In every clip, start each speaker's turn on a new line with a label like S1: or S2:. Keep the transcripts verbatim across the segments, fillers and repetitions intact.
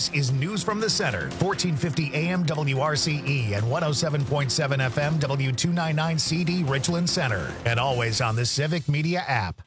S1: This is News from the Center, fourteen fifty A M W R C E and one oh seven point seven F M W two ninety-nine C D Richland Center. And always on the Civic Media app.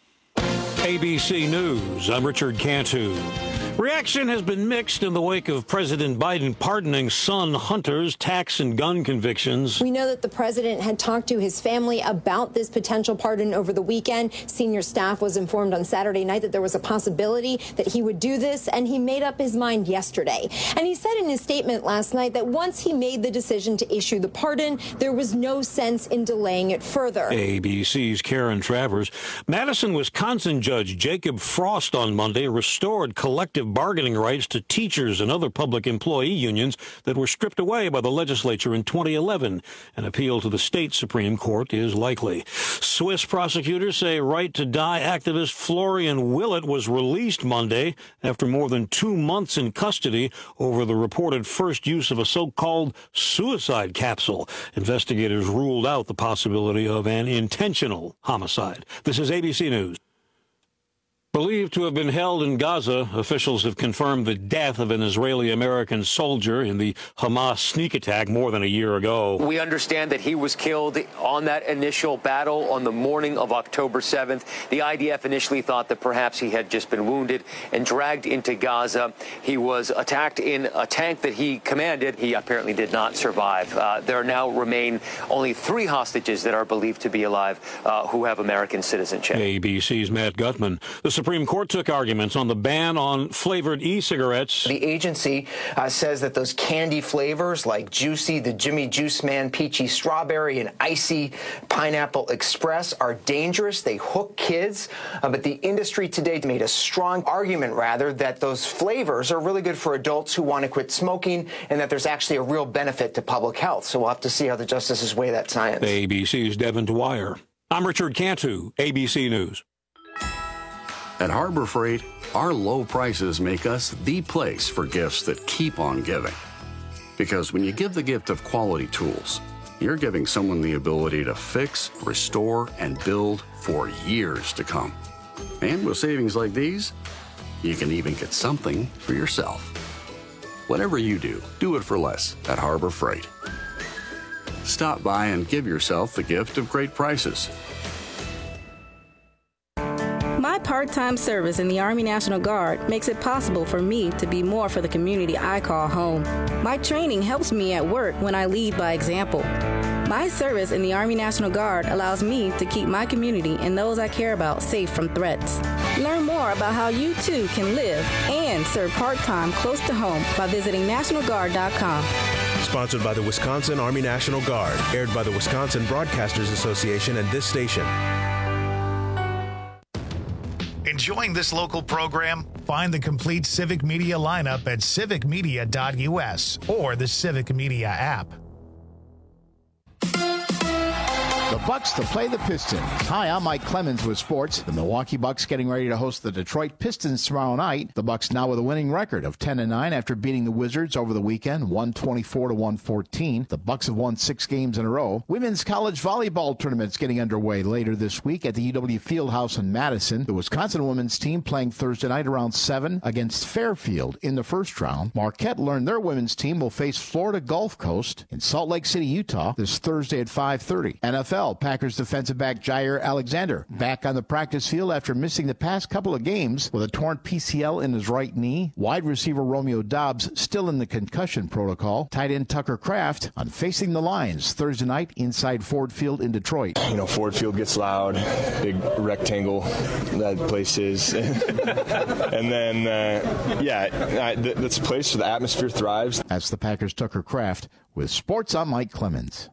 S2: A B C News, I'm Richard Cantu. Reaction has been mixed in the wake of President Biden pardoning son Hunter's tax and gun convictions.
S3: We know that the president had talked to his family about this potential pardon over the weekend. Senior staff was informed on Saturday night that there was a possibility that he would do this, and he made up his mind yesterday. And he said in his statement last night that once he made the decision to issue the pardon, there was no sense in delaying it further.
S2: A B C's Karen Travers. Madison, Wisconsin Judge Jacob Frost on Monday restored collective bargaining rights to teachers and other public employee unions that were stripped away by the legislature in twenty eleven. An appeal to the state Supreme Court is likely. Swiss prosecutors say Right to Die activist Florian Willett was released Monday after more than two months in custody over the reported first use of a so-called suicide capsule. Investigators ruled out the possibility of an intentional homicide. This is A B C News. Believed to have been held in Gaza, officials have confirmed the death of an Israeli-American soldier in the Hamas sneak attack more than a year ago.
S4: We understand that he was killed on that initial battle on the morning of October seventh. The I D F initially thought that perhaps he had just been wounded and dragged into Gaza. He was attacked in a tank that he commanded. He apparently did not survive. Uh, there now remain only three hostages that are believed to be alive uh, who have American citizenship.
S2: A B C's Matt Gutman. The Supreme Court took arguments on the ban on flavored e-cigarettes.
S5: The agency uh, says that those candy flavors like Juicy, the Jimmy Juice Man, Peachy Strawberry, and Icy Pineapple Express are dangerous. They hook kids. Uh, but the industry today made a strong argument, rather, that those flavors are really good for adults who want to quit smoking and that there's actually a real benefit to public health. So we'll have to see how the justices weigh that science.
S2: A B C's Devin Dwyer. I'm Richard Cantu, A B C News.
S6: At Harbor Freight, our low prices make us the place for gifts that keep on giving. Because when you give the gift of quality tools, you're giving someone the ability to fix, restore, and build for years to come. And with savings like these, you can even get something for yourself. Whatever you do, do it for less at Harbor Freight. Stop by and give yourself the gift of great prices.
S7: My part-time service in the Army National Guard makes it possible for me to be more for the community I call home. My training helps me at work when I lead by example. My service in the Army National Guard allows me to keep my community and those I care about safe from threats. Learn more about how you too can live and serve part-time close to home by visiting national guard dot com.
S8: Sponsored by the Wisconsin Army National Guard, aired by the Wisconsin Broadcasters Association and this station.
S1: Enjoying this local program? Find the complete Civic Media lineup at civic media dot U S or the Civic Media app.
S9: The Bucks to play the Pistons. Hi, I'm Mike Clemens with sports. The Milwaukee Bucks getting ready to host the Detroit Pistons tomorrow night. The Bucks now with a winning record of ten and nine after beating the Wizards over the weekend, one twenty-four to one fourteen. The Bucks have won six games in a row. Women's college volleyball tournaments getting underway later this week at the U W Fieldhouse in Madison. The Wisconsin women's team playing Thursday night around seven against Fairfield in the first round. Marquette learned their women's team will face Florida Gulf Coast in Salt Lake City, Utah this Thursday at five thirty. N F L, Packers defensive back Jair Alexander back on the practice field after missing the past couple of games with a torn P C L in his right knee. Wide receiver Romeo Doubs still in the concussion protocol. Tight end Tucker Kraft on Facing the Lions Thursday night inside Ford Field in Detroit.
S10: You know, Ford Field gets loud, big rectangle that place is. And then, uh, yeah, that's a place where the atmosphere thrives.
S9: That's the Packers' Tucker Kraft. With sports, I'm Mike Clemens.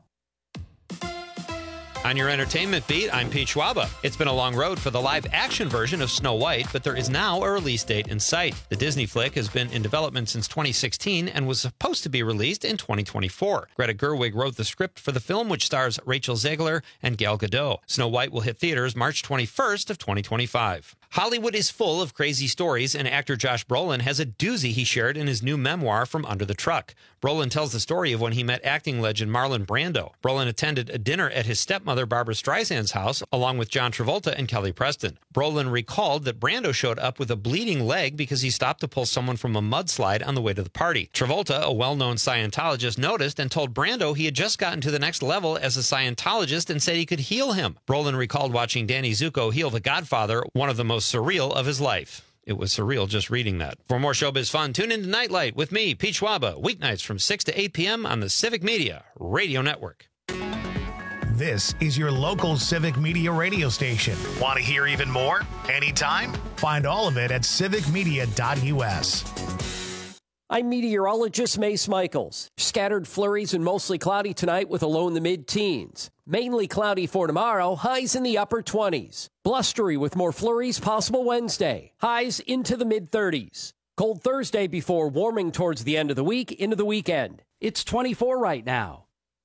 S11: On your entertainment beat, I'm Pete Schwaba. It's been a long road for the live-action version of Snow White, but there is now a release date in sight. The Disney flick has been in development since twenty sixteen and was supposed to be released in twenty twenty-four. Greta Gerwig wrote the script for the film, which stars Rachel Zegler and Gal Gadot. Snow White will hit theaters March twenty-first of twenty twenty-five. Hollywood is full of crazy stories, and actor Josh Brolin has a doozy he shared in his new memoir, From Under the Truck. Brolin tells the story of when he met acting legend Marlon Brando. Brolin attended a dinner at his stepmother Barbra Streisand's house, along with John Travolta and Kelly Preston. Brolin recalled that Brando showed up with a bleeding leg because he stopped to pull someone from a mudslide on the way to the party. Travolta, a well-known Scientologist, noticed and told Brando he had just gotten to the next level as a Scientologist and said he could heal him. Brolin recalled watching Danny Zuko heal The Godfather, one of the most surreal of his life. It was surreal just reading that. For more showbiz fun, tune in to Nightlight with me, Pete Schwaba, weeknights from six to eight p.m. on the Civic Media Radio Network.
S1: This is your local Civic Media radio station. Want to hear even more? Anytime? Find all of it at civic media dot u s.
S12: I'm meteorologist Mace Michaels. Scattered flurries and mostly cloudy tonight with a low in the mid-teens. Mainly cloudy for tomorrow, highs in the upper twenties. Blustery with more flurries possible Wednesday. Highs into the mid-thirties. Cold Thursday before warming towards the end of the week into the weekend. It's twenty-four right now.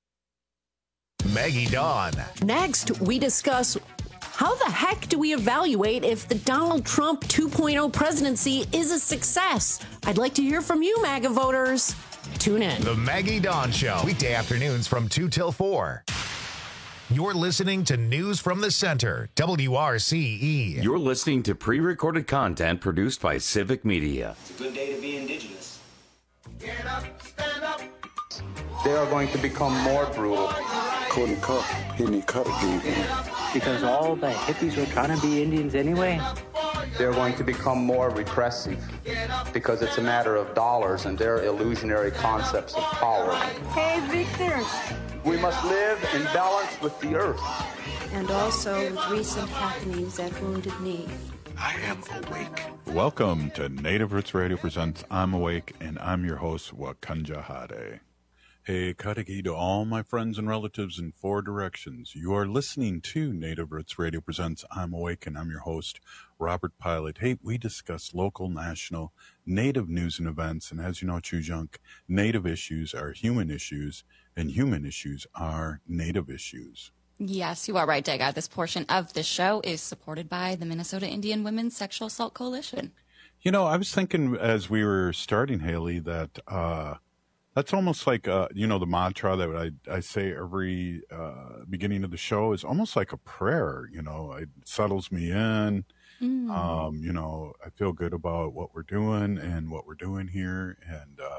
S1: Maggie Dawn.
S13: Next, we discuss how the heck do we evaluate if the Donald Trump two point oh presidency is a success? I'd like to hear from you, MAGA voters. Tune in.
S1: The Maggie Dawn Show, weekday afternoons from two till four. You're listening to News from the Center, W R C E.
S14: You're listening to pre-recorded content produced by Civic Media.
S15: It's a good day to be indigenous.
S16: Get up, stand up.
S17: They are going to become more brutal.
S18: Couldn't cut, he didn't cut again.
S19: Because all the hippies were trying to be Indians anyway.
S17: They're going to become more repressive because it's a matter of dollars and their illusionary concepts of power.
S20: Hey, Victor.
S17: We must live in balance with the earth.
S20: And also with recent happenings at Wounded Knee.
S18: I am awake.
S21: Welcome to Native Roots Radio presents I'm Awake, and I'm your host, Wakanja Hade. Hey, Katagi to all my friends and relatives in four directions. You are listening to Native Roots Radio presents I'm Awake, and I'm your host, Robert Pilot. Hey, we discuss local, national, Native news and events, and as you know, Chujunk, Native issues are human issues, and human issues are Native issues.
S22: Yes, you are right, Dega. This portion of the show is supported by the Minnesota Indian Women's Sexual Assault Coalition.
S21: You know, I was thinking as we were starting, Haley, that uh, that's almost like, uh, you know, the mantra that I, I say every uh, beginning of the show is almost like a prayer. You know, it settles me in. Mm. Um, you know, I feel good about what we're doing and what we're doing here. And, uh,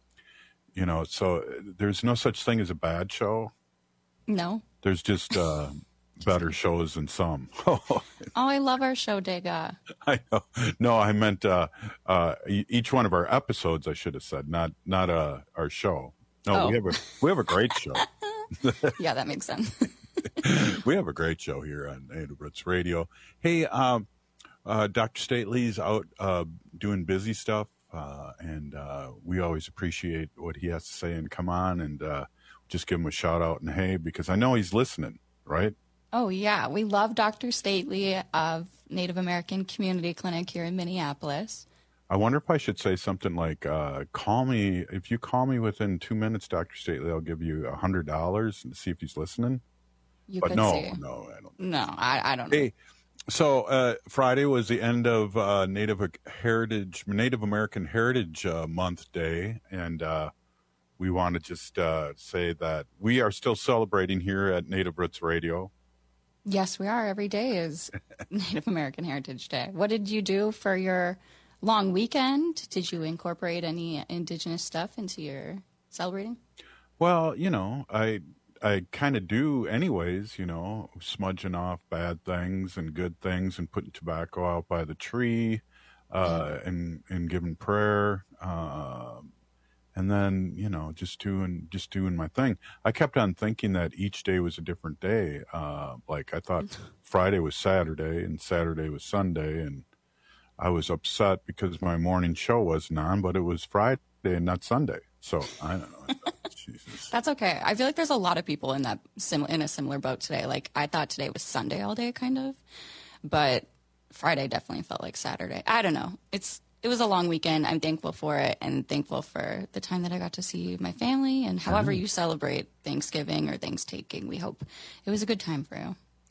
S21: you know, so there's no such thing as a bad show.
S22: No.
S21: There's just uh, better shows than some.
S22: Oh, I love our show, Dega.
S21: I know. No, I meant uh, uh, each one of our episodes. I should have said, not not uh, our show. No,
S22: oh.
S21: we have a we have a great show.
S22: Yeah, that makes sense.
S21: We have a great show here on Native Roots Radio. Hey, um, uh, Doctor Stately's out uh, doing busy stuff, uh, and uh, we always appreciate what he has to say. And come on and. Uh, Just give him a shout out and hey, because I know he's listening, right?
S22: Oh, yeah. We love Doctor Stately of Native American Community Clinic here in Minneapolis.
S21: I wonder if I should say something like, uh, call me, if you call me within two minutes, Doctor Stately, I'll give you a hundred dollars and see if he's listening.
S22: You
S21: but
S22: could
S21: no,
S22: see.
S21: no, I don't.
S22: No, I, I don't know.
S21: Hey, so uh, Friday was the end of uh, Native Heritage, Native American Heritage uh, Month Day, and uh, we want to just uh, say that we are still celebrating here at Native Roots Radio.
S22: Yes, we are. Every day is Native American Heritage Day. What did you do for your long weekend? Did you incorporate any indigenous stuff into your celebrating?
S21: Well, you know, I I kind of do anyways, you know, smudging off bad things and good things and putting tobacco out by the tree uh, and, and giving prayer. Uh, And then, you know, just doing just doing my thing. I kept on thinking that each day was a different day. Uh, like I thought Friday was Saturday and Saturday was Sunday. And I was upset because my morning show wasn't on, but it was Friday and not Sunday. So I don't know. Jesus.
S22: That's okay. I feel like there's a lot of people in that sim- in a similar boat today. Like I thought today was Sunday all day, kind of. But Friday definitely felt like Saturday. I don't know. It's It was a long weekend. I'm thankful for it and thankful for the time that I got to see my family and however you celebrate Thanksgiving or Thanksgiving. We hope it was a good time for you.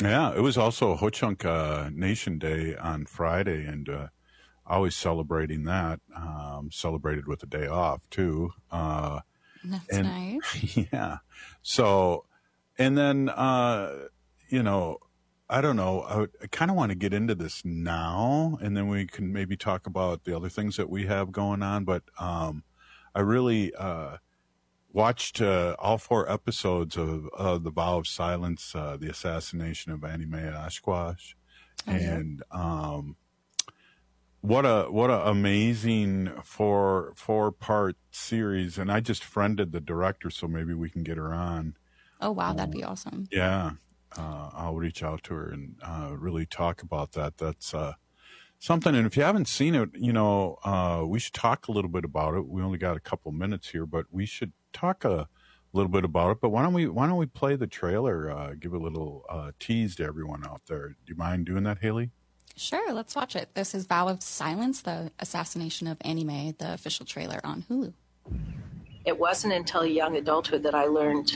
S21: Yeah, it was also Ho-Chunk uh, Nation Day on Friday, and uh, always celebrating that. Um, celebrated with a day off, too. Uh,
S22: That's
S21: and,
S22: nice.
S21: Yeah. So, and then, uh, you know, I don't know, I, I kind of want to get into this now, and then we can maybe talk about the other things that we have going on, but um, I really... Uh, watched uh, all four episodes of uh, The Vow of Silence, uh, the assassination of Annie Mae Oshkosh. Oh, and um, what a what a amazing four four part series. And I just friended the director, so maybe we can get her on.
S22: Oh, wow, that'd be awesome.
S21: Yeah, uh, I'll reach out to her and uh, really talk about that. That's uh, something. And if you haven't seen it, you know, uh, we should talk a little bit about it. We only got a couple minutes here, but we should talk a little bit about it. But why don't we why don't we play the trailer, uh, give a little uh, tease to everyone out there. Do you mind doing that, Haley?
S22: Sure, let's watch it. This is Vow of Silence, the assassination of Annie Mae, the official trailer on Hulu.
S3: It wasn't until young adulthood that I learned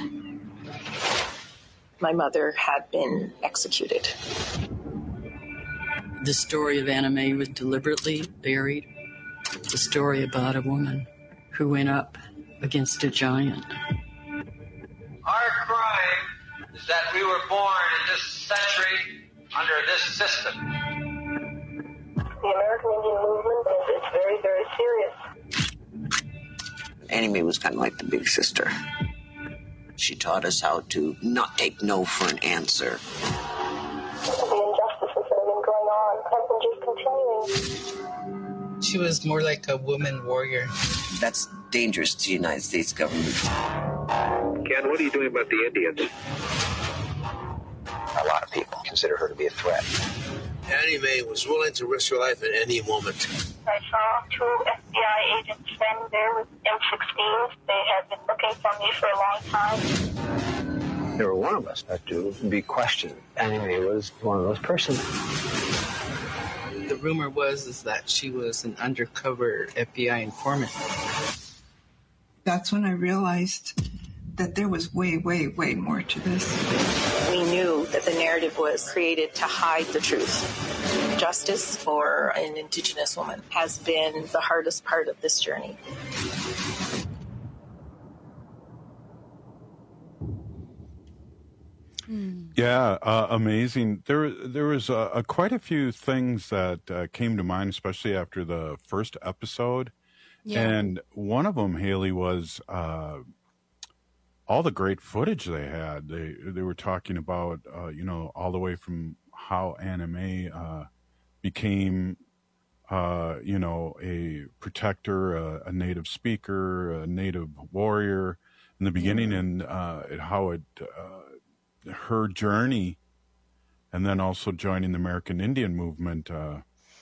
S3: my mother had been executed.
S15: The story of Annie Mae was deliberately buried. It's a story about a woman who went up against a giant.
S23: Our crime is that we were born in this century under this system.
S3: The American Indian movement is, is very, very serious.
S24: Annie Mae was kind of like the big sister. She taught us how to not take no for an answer.
S3: The injustices that have been going on have been just continuing.
S15: She was more like a woman warrior.
S24: That's dangerous to the United States government.
S25: Ken, what are you doing about the Indians?
S24: A lot of people consider her to be a threat.
S25: Annie Mae was willing to risk her life at any moment.
S3: I saw two F B I agents standing there with M sixteens. They had been looking for me for a long time.
S25: There were one of us had to be questioned. Annie Mae was one of those persons.
S15: The rumor was is that she was an undercover F B I informant.
S26: That's when I realized that there was way, way, way more to this.
S3: We knew that the narrative was created to hide the truth. Justice for an Indigenous woman has been the hardest part of this journey.
S21: Yeah, uh, amazing. There, there was uh, uh, quite a few things that uh, came to mind, especially after the first episode. Yeah. And one of them, Haley, was uh, all the great footage they had. They they were talking about, uh, you know, all the way from how Annie Mae uh, became, uh, you know, a protector, a, a native speaker, a native warrior in the beginning, yeah. and uh, how it. Uh, her journey, and then also joining the American Indian movement, uh,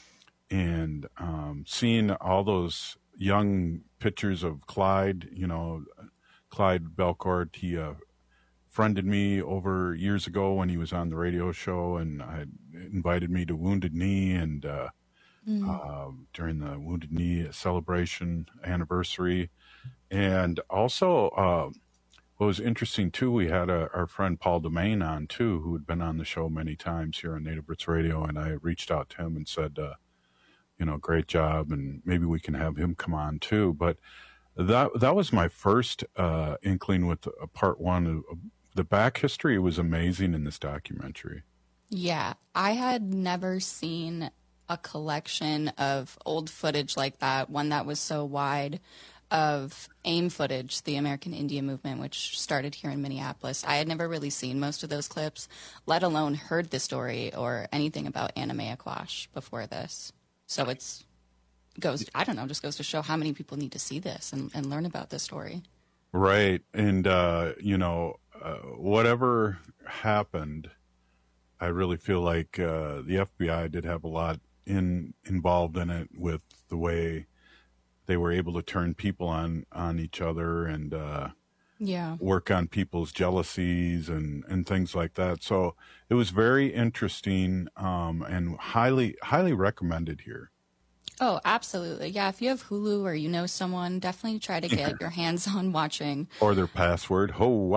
S21: and um, seeing all those young pictures of Clyde, you know, Clyde Belcourt. He uh, friended me over years ago when he was on the radio show, and I invited me to Wounded Knee, and uh, mm. uh, during the Wounded Knee celebration anniversary, and also. Uh, What was interesting, too, we had a, our friend Paul Domain on, too, who had been on the show many times here on Native Roots Radio, and I reached out to him and said, uh, you know, great job, and maybe we can have him come on, too. But that that was my first uh, inkling with uh, part one. Uh, the back history was amazing in this documentary.
S22: Yeah, I had never seen a collection of old footage like that, one that was so wide, of AIM footage, the American Indian Movement, which started here in Minneapolis. I had never really seen most of those clips, let alone heard the story or anything about Annie Mae Oshkosh before this. So it's goes, I don't know, just goes to show how many people need to see this and, and learn about this story.
S21: Right. And, uh, you know, uh, whatever happened, I really feel like uh, the F B I did have a lot in involved in it with the way they were able to turn people on, on each other and uh,
S22: yeah.
S21: work on people's jealousies and, and things like that. So it was very interesting um, and highly, highly recommended here.
S22: Oh, absolutely. Yeah, if you have Hulu or you know someone, definitely try to get your hands on watching.
S21: Or their password, H O A.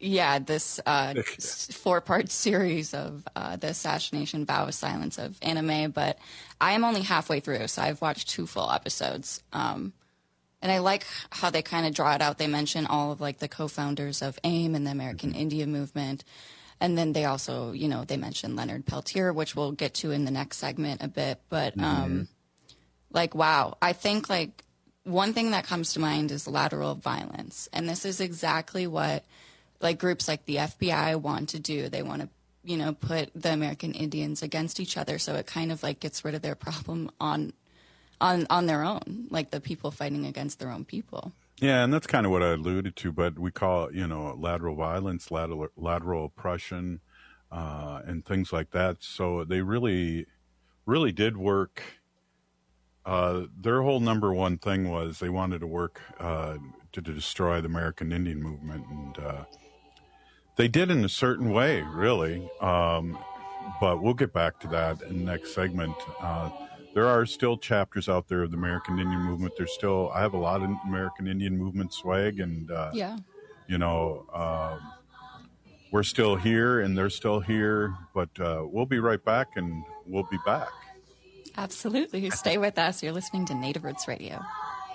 S22: Yeah, this uh, four-part series of uh, the Assassination Vow of Silence of anime, but I am only halfway through, so I've watched two full episodes. Um, and I like how they kind of draw it out. They mention all of like the co-founders of AIM and the American mm-hmm. Indian movement. And then they also, you know, they mention Leonard Peltier, which we'll get to in the next segment a bit. But um, mm-hmm. like, wow, I think like one thing that comes to mind is lateral violence. And this is exactly what like groups like the F B I want to do. They want to, you know, put the American Indians against each other. So it kind of like gets rid of their problem on, on, on their own, like the people fighting against their own people.
S21: Yeah. And that's kind of what I alluded to, but we call it, you know, lateral violence, lateral, lateral oppression, uh, and things like that. So they really, really did work. Uh, their whole number one thing was they wanted to work, uh, to, to destroy the American Indian movement. And, uh, they did in a certain way, really, um, but we'll get back to that in the next segment. Uh, there are still chapters out there of the American Indian movement. There's still, I have a lot of American Indian movement swag, and, uh, yeah. you know, um, we're still here and they're still here, but uh, we'll be right back, and we'll be back.
S22: Absolutely. Stay with us. You're listening to Native Roots Radio.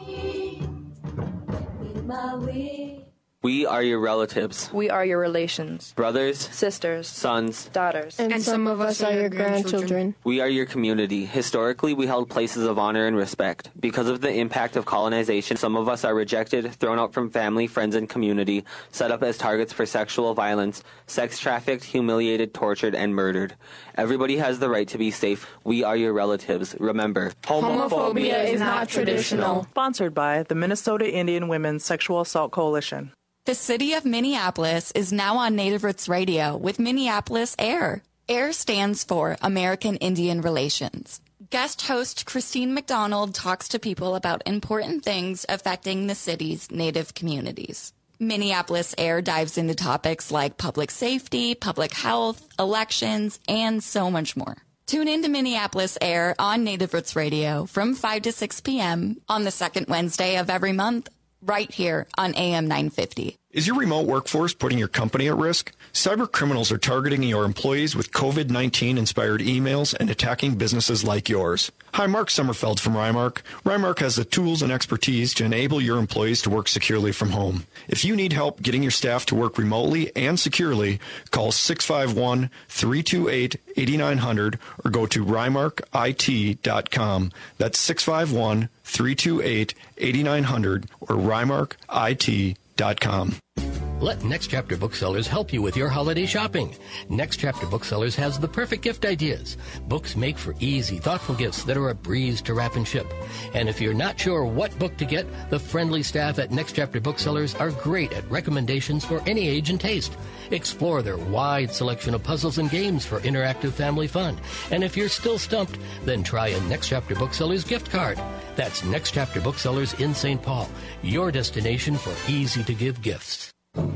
S2: We are your relatives.
S4: We are your relations.
S2: Brothers.
S4: Sisters.
S2: Sons.
S4: Daughters.
S5: And, and some of us are your grandchildren.
S2: We are your community. Historically, we held places of honor and respect. Because of the impact of colonization, some of us are rejected, thrown out from family, friends, and community, set up as targets for sexual violence, sex trafficked, humiliated, tortured, and murdered. Everybody has the right to be safe. We are your relatives. Remember,
S5: homophobia is not traditional.
S6: Sponsored by the Minnesota Indian Women's Sexual Assault Coalition.
S22: The city of Minneapolis is now on Native Roots Radio with Minneapolis AIR. AIR stands for American Indian Relations. Guest host Christine McDonald talks to people about important things affecting the city's Native communities. Minneapolis AIR dives into topics like public safety, public health, elections, and so much more. Tune in to Minneapolis AIR on Native Roots Radio from five to six p.m. on the second Wednesday of every month, right here on A M nine fifty.
S7: Is your remote workforce putting your company at risk? Cyber criminals are targeting your employees with COVID nineteen inspired emails and attacking businesses like yours. Hi, Mark Sommerfeld from Rymark. Rymark has the tools and expertise to enable your employees to work securely from home. If you need help getting your staff to work remotely and securely, call six five one, three two eight, eight nine zero zero or go to rymark I T dot com. That's six five one, three two eight, eight nine zero zero or rymark I T dot com.
S8: Let Next Chapter Booksellers help you with your holiday shopping. Next Chapter Booksellers has the perfect gift ideas. Books make for easy, thoughtful gifts that are a breeze to wrap and ship. And if you're not sure what book to get, the friendly staff at Next Chapter Booksellers are great at recommendations for any age and taste. Explore their wide selection of puzzles and games for interactive family fun. And if you're still stumped, then try a Next Chapter Booksellers gift card. That's Next Chapter Booksellers in Saint Paul, your destination for easy-to-give gifts.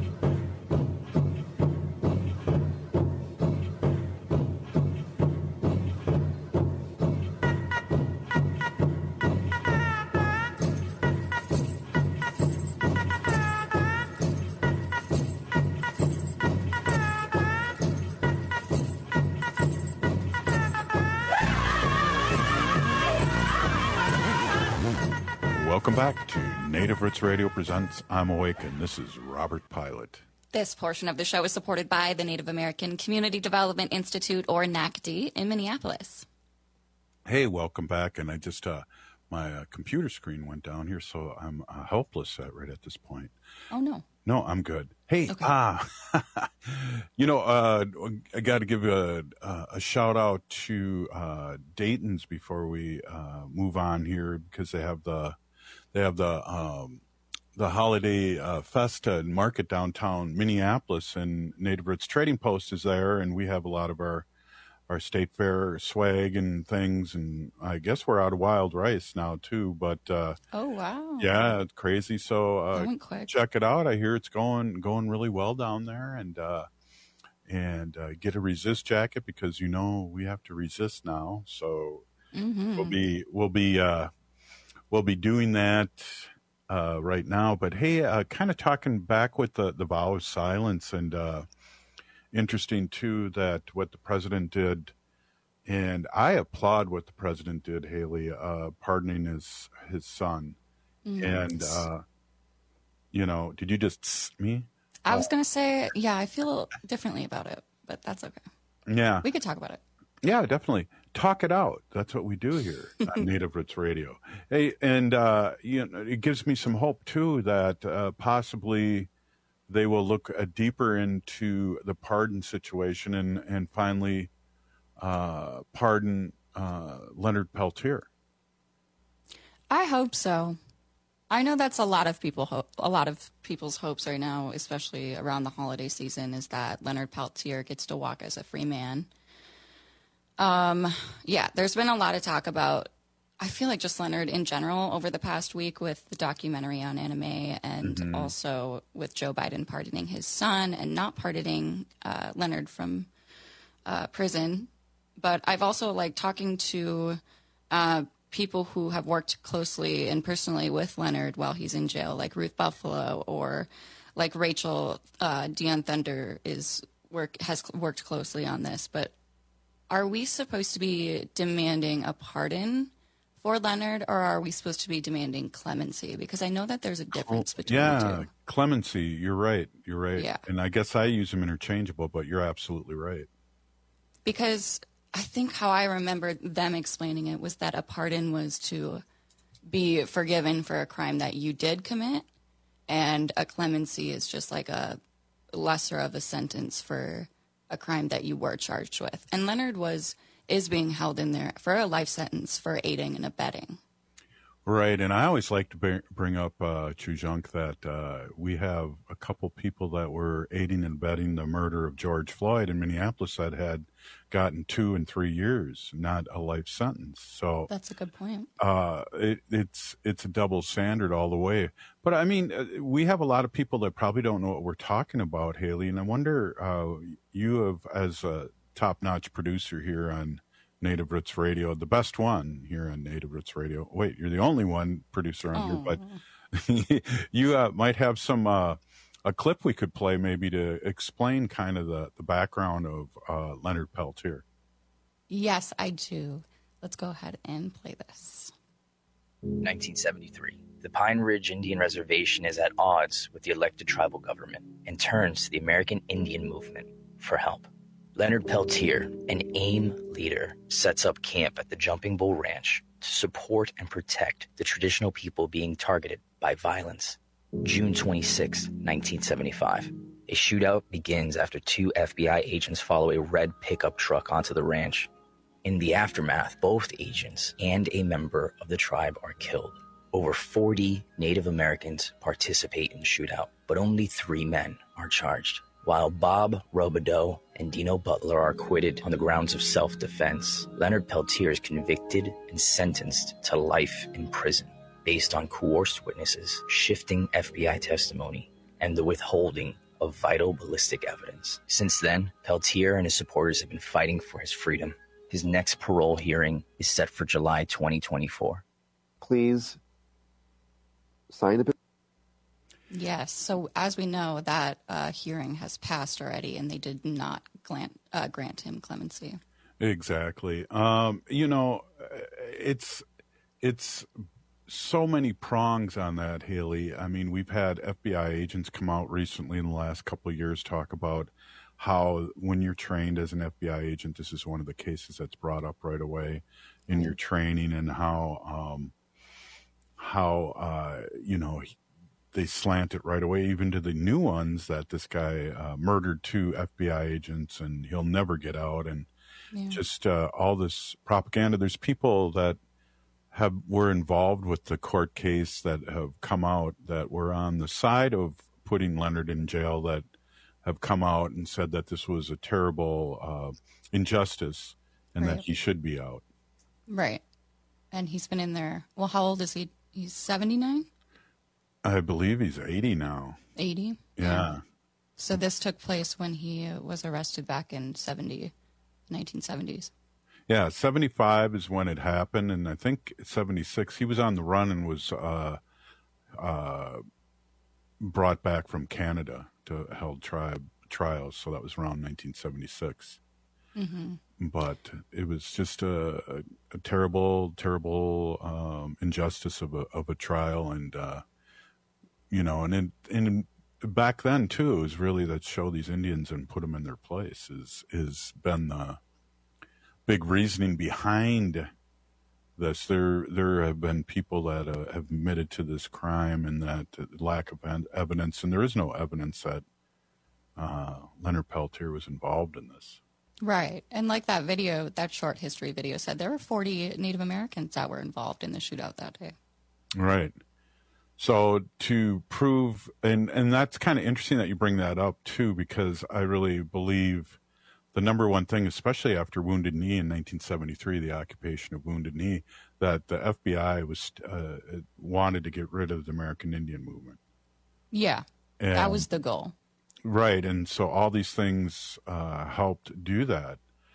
S21: Welcome back to Native Roots Radio presents I'm Awake, and this is Robert Pilot.
S22: This portion of the show is supported by the Native American Community Development Institute, or N A C D, in Minneapolis.
S21: Hey, welcome back. And I just, uh, my uh, computer screen went down here, so I'm uh, helpless uh, right at this point.
S22: Oh, no.
S21: No, I'm good. Hey,
S22: okay.
S21: ah, you know, uh, I got to give a, a, a shout out to uh, Dayton's before we uh, move on here, because they have the, they have the, um, the holiday uh, festa and market downtown Minneapolis, and Native Roots Trading Post is there, and we have a lot of our our state fair swag and things, and I guess we're out of wild rice now too. But uh,
S22: oh wow,
S21: yeah, it's crazy. So uh,
S22: quick.
S21: check it out. I hear it's going going really well down there, and uh, and uh, get a resist jacket, because you know we have to resist now. So
S22: mm-hmm.
S21: we'll be we'll be uh, we'll be doing that. uh, right now. But hey, uh, kind of talking back with the, the vow of silence, and uh, interesting too that what the president did, and I applaud what the president did, Haley, uh, pardoning his his son. Mm-hmm. And uh, you know, did you just s- me?
S22: I was gonna say, yeah, I feel differently about it, but that's okay.
S21: Yeah,
S22: we could talk about it.
S21: Yeah, definitely. Talk it out. That's what we do here on Native Roots Radio. Hey, and uh, you know, it gives me some hope too that uh, possibly they will look uh, deeper into the pardon situation and and finally uh, pardon uh, Leonard Peltier.
S22: I hope so. I know that's a lot of people hope, a lot of people's hopes right now, especially around the holiday season, is that Leonard Peltier gets to walk as a free man. Um, yeah, there's been a lot of talk about, I feel like just Leonard in general over the past week with the documentary on Anime, and mm-hmm. also with Joe Biden pardoning his son and not pardoning uh, Leonard from uh, prison. But I've also like talking to uh, people who have worked closely and personally with Leonard while he's in jail, like Ruth Buffalo, or like Rachel uh, Dion Thunder is work has worked closely on this. But are we supposed to be demanding a pardon for Leonard, or are we supposed to be demanding clemency? Because I know that there's a difference between
S21: yeah,
S22: the two.
S21: Clemency. You're right. You're right.
S22: Yeah.
S21: And I guess I use them interchangeable, but you're absolutely right.
S22: Because I think how I remember them explaining it was that a pardon was to be forgiven for a crime that you did commit, and a clemency is just like a lesser of a sentence for a crime that you were charged with. And Leonard was is being held in there for a life sentence for aiding and abetting.
S21: Right, and I always like to bring, bring up, uh, Chujunk, that uh, we have a couple people that were aiding and abetting the murder of George Floyd in Minneapolis that had gotten two and three years, not a life sentence. So
S22: that's a good point.
S21: Uh, it, it's it's a double standard all the way. But I mean, we have a lot of people that probably don't know what we're talking about, Haley, and I wonder, uh, you have, as a top-notch producer here on Native Roots Radio, the best one here on Native Roots Radio. Wait, you're the only one producer on oh. here, but you uh, might have some uh, a clip we could play maybe to explain kind of the, the background of uh, Leonard Peltier.
S22: Yes, I do. Let's go ahead and play this.
S4: nineteen seventy-three. The Pine Ridge Indian Reservation is at odds with the elected tribal government and turns to the American Indian movement for help. Leonard Peltier, an AIM leader, sets up camp at the Jumping Bull Ranch to support and protect the traditional people being targeted by violence. June twenty-sixth, nineteen seventy-five. A shootout begins after two F B I agents follow a red pickup truck onto the ranch. In the aftermath, both agents and a member of the tribe are killed. Over forty Native Americans participate in the shootout, but only three men are charged. While Bob Robideau and Dino Butler are acquitted on the grounds of self-defense, Leonard Peltier is convicted and sentenced to life in prison based on coerced witnesses, shifting F B I testimony, and the withholding of vital ballistic evidence. Since then, Peltier and his supporters have been fighting for his freedom. His next parole hearing is set for July twenty twenty-four.
S9: Please sign the petition.
S22: Yes. So as we know, that uh, hearing has passed already, and they did not grant, uh, grant him clemency.
S21: Exactly. Um, you know, it's it's so many prongs on that, Haley. I mean, we've had F B I agents come out recently in the last couple of years talk about how when you're trained as an F B I agent, this is one of the cases that's brought up right away in mm-hmm. your training, and how um, how uh, you know. They slant it right away, even to the new ones, that this guy uh, murdered two F B I agents and he'll never get out, and yeah. just uh, all this propaganda. There's people that have were involved with the court case that have come out that were on the side of putting Leonard in jail, that have come out and said that this was a terrible uh, injustice and right. that he should be out.
S22: Right. And he's been in there. Well, how old is he? He's seventy-nine?
S21: I believe he's eighty now.
S22: eighty?
S21: Yeah. yeah.
S22: So this took place when he was arrested back in seventy, nineteen seventies.
S21: Yeah, seventy-five is when it happened, and I think seventy-six, he was on the run and was uh, uh, brought back from Canada to held tribe trials. So that was around nineteen seventy-six.
S22: Mm-hmm.
S21: But it was just a, a, a terrible, terrible um, injustice of a of a trial, and uh, you know, and in, and back then too, it was really that show these Indians and put them in their place is is been the big reasoning behind this. There there have been people that uh, have admitted to this crime and that uh, lack of evidence, and there is no evidence that uh, Leonard Peltier was involved in this.
S22: Right. And like that video, that short history video said, there were forty Native Americans that were involved in the shootout that day.
S21: Right. So to prove, and, and that's kind of interesting that you bring that up too, because I really believe the number one thing, especially after Wounded Knee in nineteen seventy-three, the occupation of Wounded Knee, that the F B I was uh, wanted to get rid of the American Indian movement.
S22: Yeah.
S21: And,
S22: that was the goal.
S21: Right, and so all these things uh, helped do that.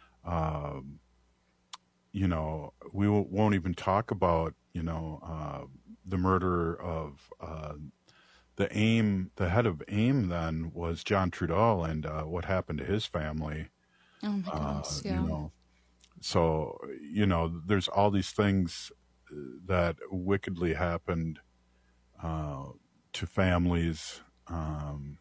S21: Um, you know, we w- won't even talk about, you know, uh, the murder of uh, the AIM, the head of AIM then was John Trudeau, and uh, what happened to his family.
S22: Oh, my goodness,
S21: uh,
S22: yeah.
S21: You know, so, you know, there's all these things that wickedly happened uh, to families. Um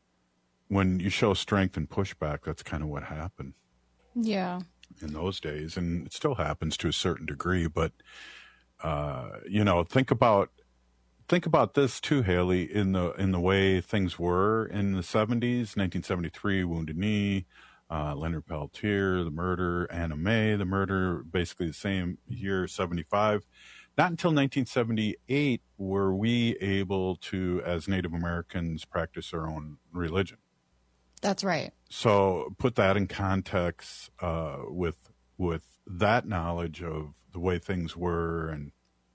S21: When you show strength and pushback, that's kind of what happened
S22: Yeah.
S21: in those days, and it still happens to a certain degree. But uh, you know, think about think about this too, Haley. In the in the way things were in the seventies, nineteen seventy-three, Wounded Knee, uh, Leonard Peltier, the murder, Anna May, the murder, basically the same year, seventy-five. Not until nineteen seventy-eight were we able to, as Native Americans, practice our own religion.
S22: That's right.
S21: So put that in context uh, with with that knowledge of the way things were, and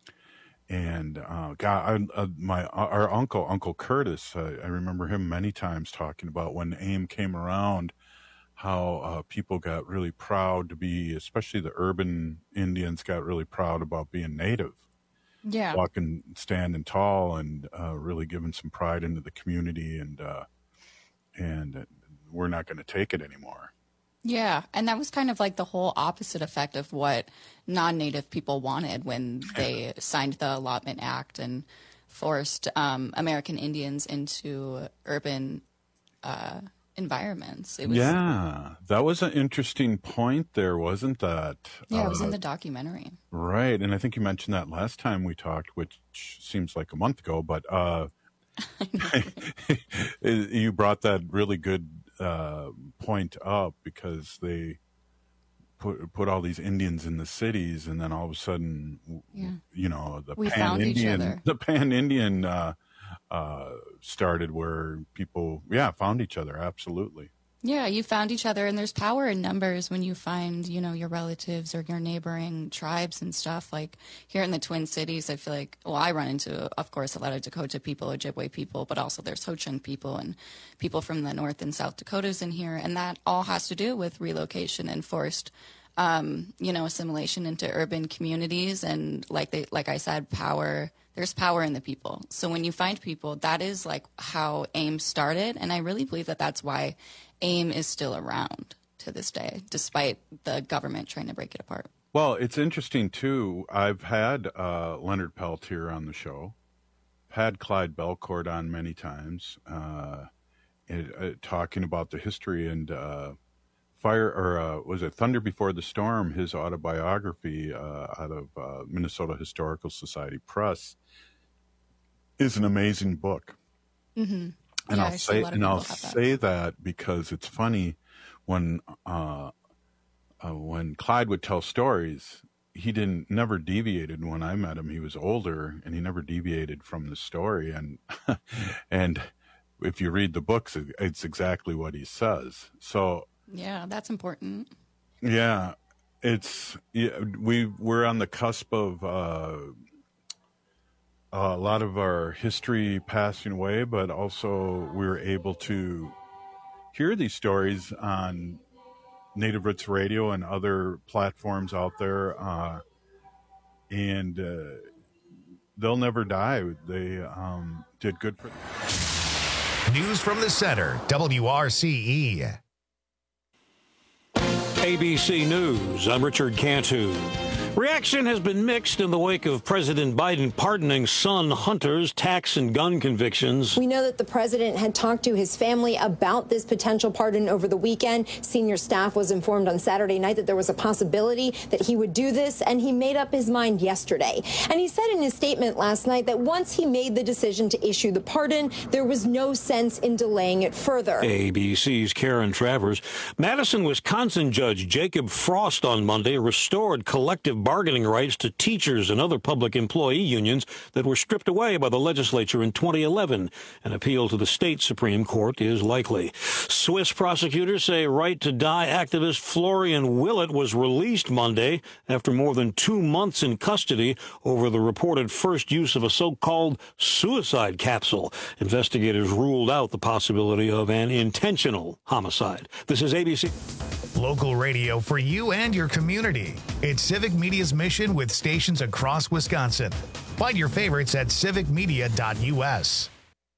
S21: and uh, God, I, uh, my our uncle Uncle Curtis, uh, I remember him many times talking about when AIM came around, how uh, people got really proud to be, especially the urban Indians, got really proud about being Native.
S22: Yeah,
S21: walking, standing tall, and uh, really giving some pride into the community, and uh, and we're not going to take it anymore.
S22: Yeah, and that was kind of like the whole opposite effect of what non-Native people wanted when they signed the Allotment Act and forced um, American Indians into urban uh, environments. It was,
S21: yeah, that was an interesting point there, wasn't that?
S22: Yeah, it was
S21: uh,
S22: in the documentary.
S21: Right, and I think you mentioned that last time we talked, which seems like a month ago, but uh, you brought that really good uh, point up, because they put put all these Indians in the cities, and then all of a sudden,
S22: yeah.
S21: you know, the
S22: we found each
S21: Pan-Indian,
S22: other.
S21: the Pan-Indian uh, uh, started, where people, yeah, found each other. Absolutely.
S22: Yeah, you found each other, and there's power in numbers when you find, you know, your relatives or your neighboring tribes and stuff. Like here in the Twin Cities, I feel like, well, I run into, of course, a lot of Dakota people, Ojibwe people, but also there's Ho-Chunk people and people from the North and South Dakotas in here, and that all has to do with relocation and forced, um, you know, assimilation into urban communities. And like they, like I said, power. There's power in the people. So when you find people, that is like how AIM started, and I really believe that that's why AIM is still around to this day, despite the government trying to break it apart.
S21: Well, it's interesting, too. I've had uh, Leonard Peltier on the show, had Clyde Belcourt on many times, uh, it, uh, talking about the history and uh, Fire, or uh, was it Thunder Before the Storm, his autobiography uh, out of uh, Minnesota Historical Society Press, is an amazing book.
S22: Mm-hmm.
S21: And
S22: yeah,
S21: I'll say, and I'll say
S22: that.
S21: that because it's funny when uh, uh, when Clyde would tell stories, he didn't never deviated. When I met him, he was older, and he never deviated from the story. And and if you read the books, it's exactly what he says. So
S22: yeah, that's important.
S21: Yeah, it's yeah, we we're on the cusp of. Uh, Uh, a lot of our history passing away, but also we were able to hear these stories on Native Roots Radio and other platforms out there. Uh, and uh, they'll never die. They um, did good for them.
S1: News from the center, W R C E.
S10: A B C News, I'm Richard Cantu. Reaction has been mixed in the wake of President Biden pardoning son Hunter's tax and gun convictions.
S11: We know that the president had talked to his family about this potential pardon over the weekend. Senior staff was informed on Saturday night that there was a possibility that he would do this, and he made up his mind yesterday. And he said in his statement last night that once he made the decision to issue the pardon, there was no sense in delaying it further.
S10: A B C's Karen Travers. Madison, Wisconsin Judge Jacob Frost on Monday restored collective bargaining rights to teachers and other public employee unions that were stripped away by the legislature in twenty eleven. An appeal to the state Supreme Court is likely. Swiss prosecutors say Right to Die activist Florian Willett was released Monday after more than two months in custody over the reported first use of a so-called suicide capsule. Investigators ruled out the possibility of an intentional homicide. This is A B C.
S1: Local radio for you and your community. It's Civic Media's mission with stations across Wisconsin. Find your favorites at civic media dot U S.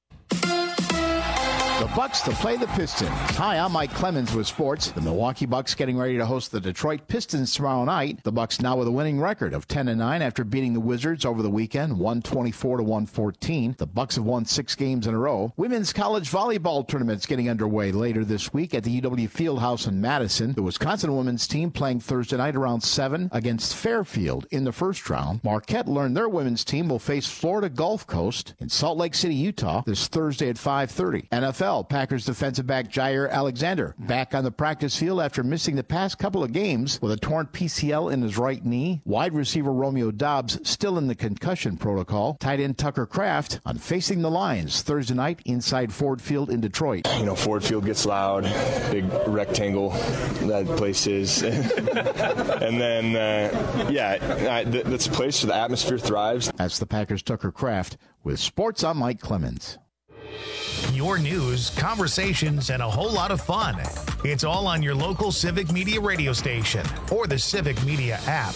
S12: The Bucks to play the Pistons. Hi, I'm Mike Clemens with sports. The Milwaukee Bucks getting ready to host the Detroit Pistons tomorrow night. The Bucks now with a winning record of ten and nine after beating the Wizards over the weekend, one twenty-four to one fourteen. The Bucks have won six games in a row. Women's college volleyball tournaments getting underway later this week at the U W Fieldhouse in Madison. The Wisconsin women's team playing Thursday night around seven against Fairfield in the first round. Marquette learned their women's team will face Florida Gulf Coast in Salt Lake City, Utah this Thursday at five thirty. N F L Packers defensive back Jair Alexander back on the practice field after missing the past couple of games with a torn P C L in his right knee. Wide receiver Romeo Doubs still in the concussion protocol. Tight end Tucker Kraft on Facing the Lions Thursday night inside Ford Field in Detroit.
S13: You know, Ford Field gets loud, big rectangle that place is. And then, uh, yeah, that's a place where the atmosphere thrives.
S12: That's the Packers' Tucker Kraft. With sports, I'm Mike Clemens.
S1: Your news, conversations, and a whole lot of fun. It's all on your local Civic Media radio station or the Civic Media app.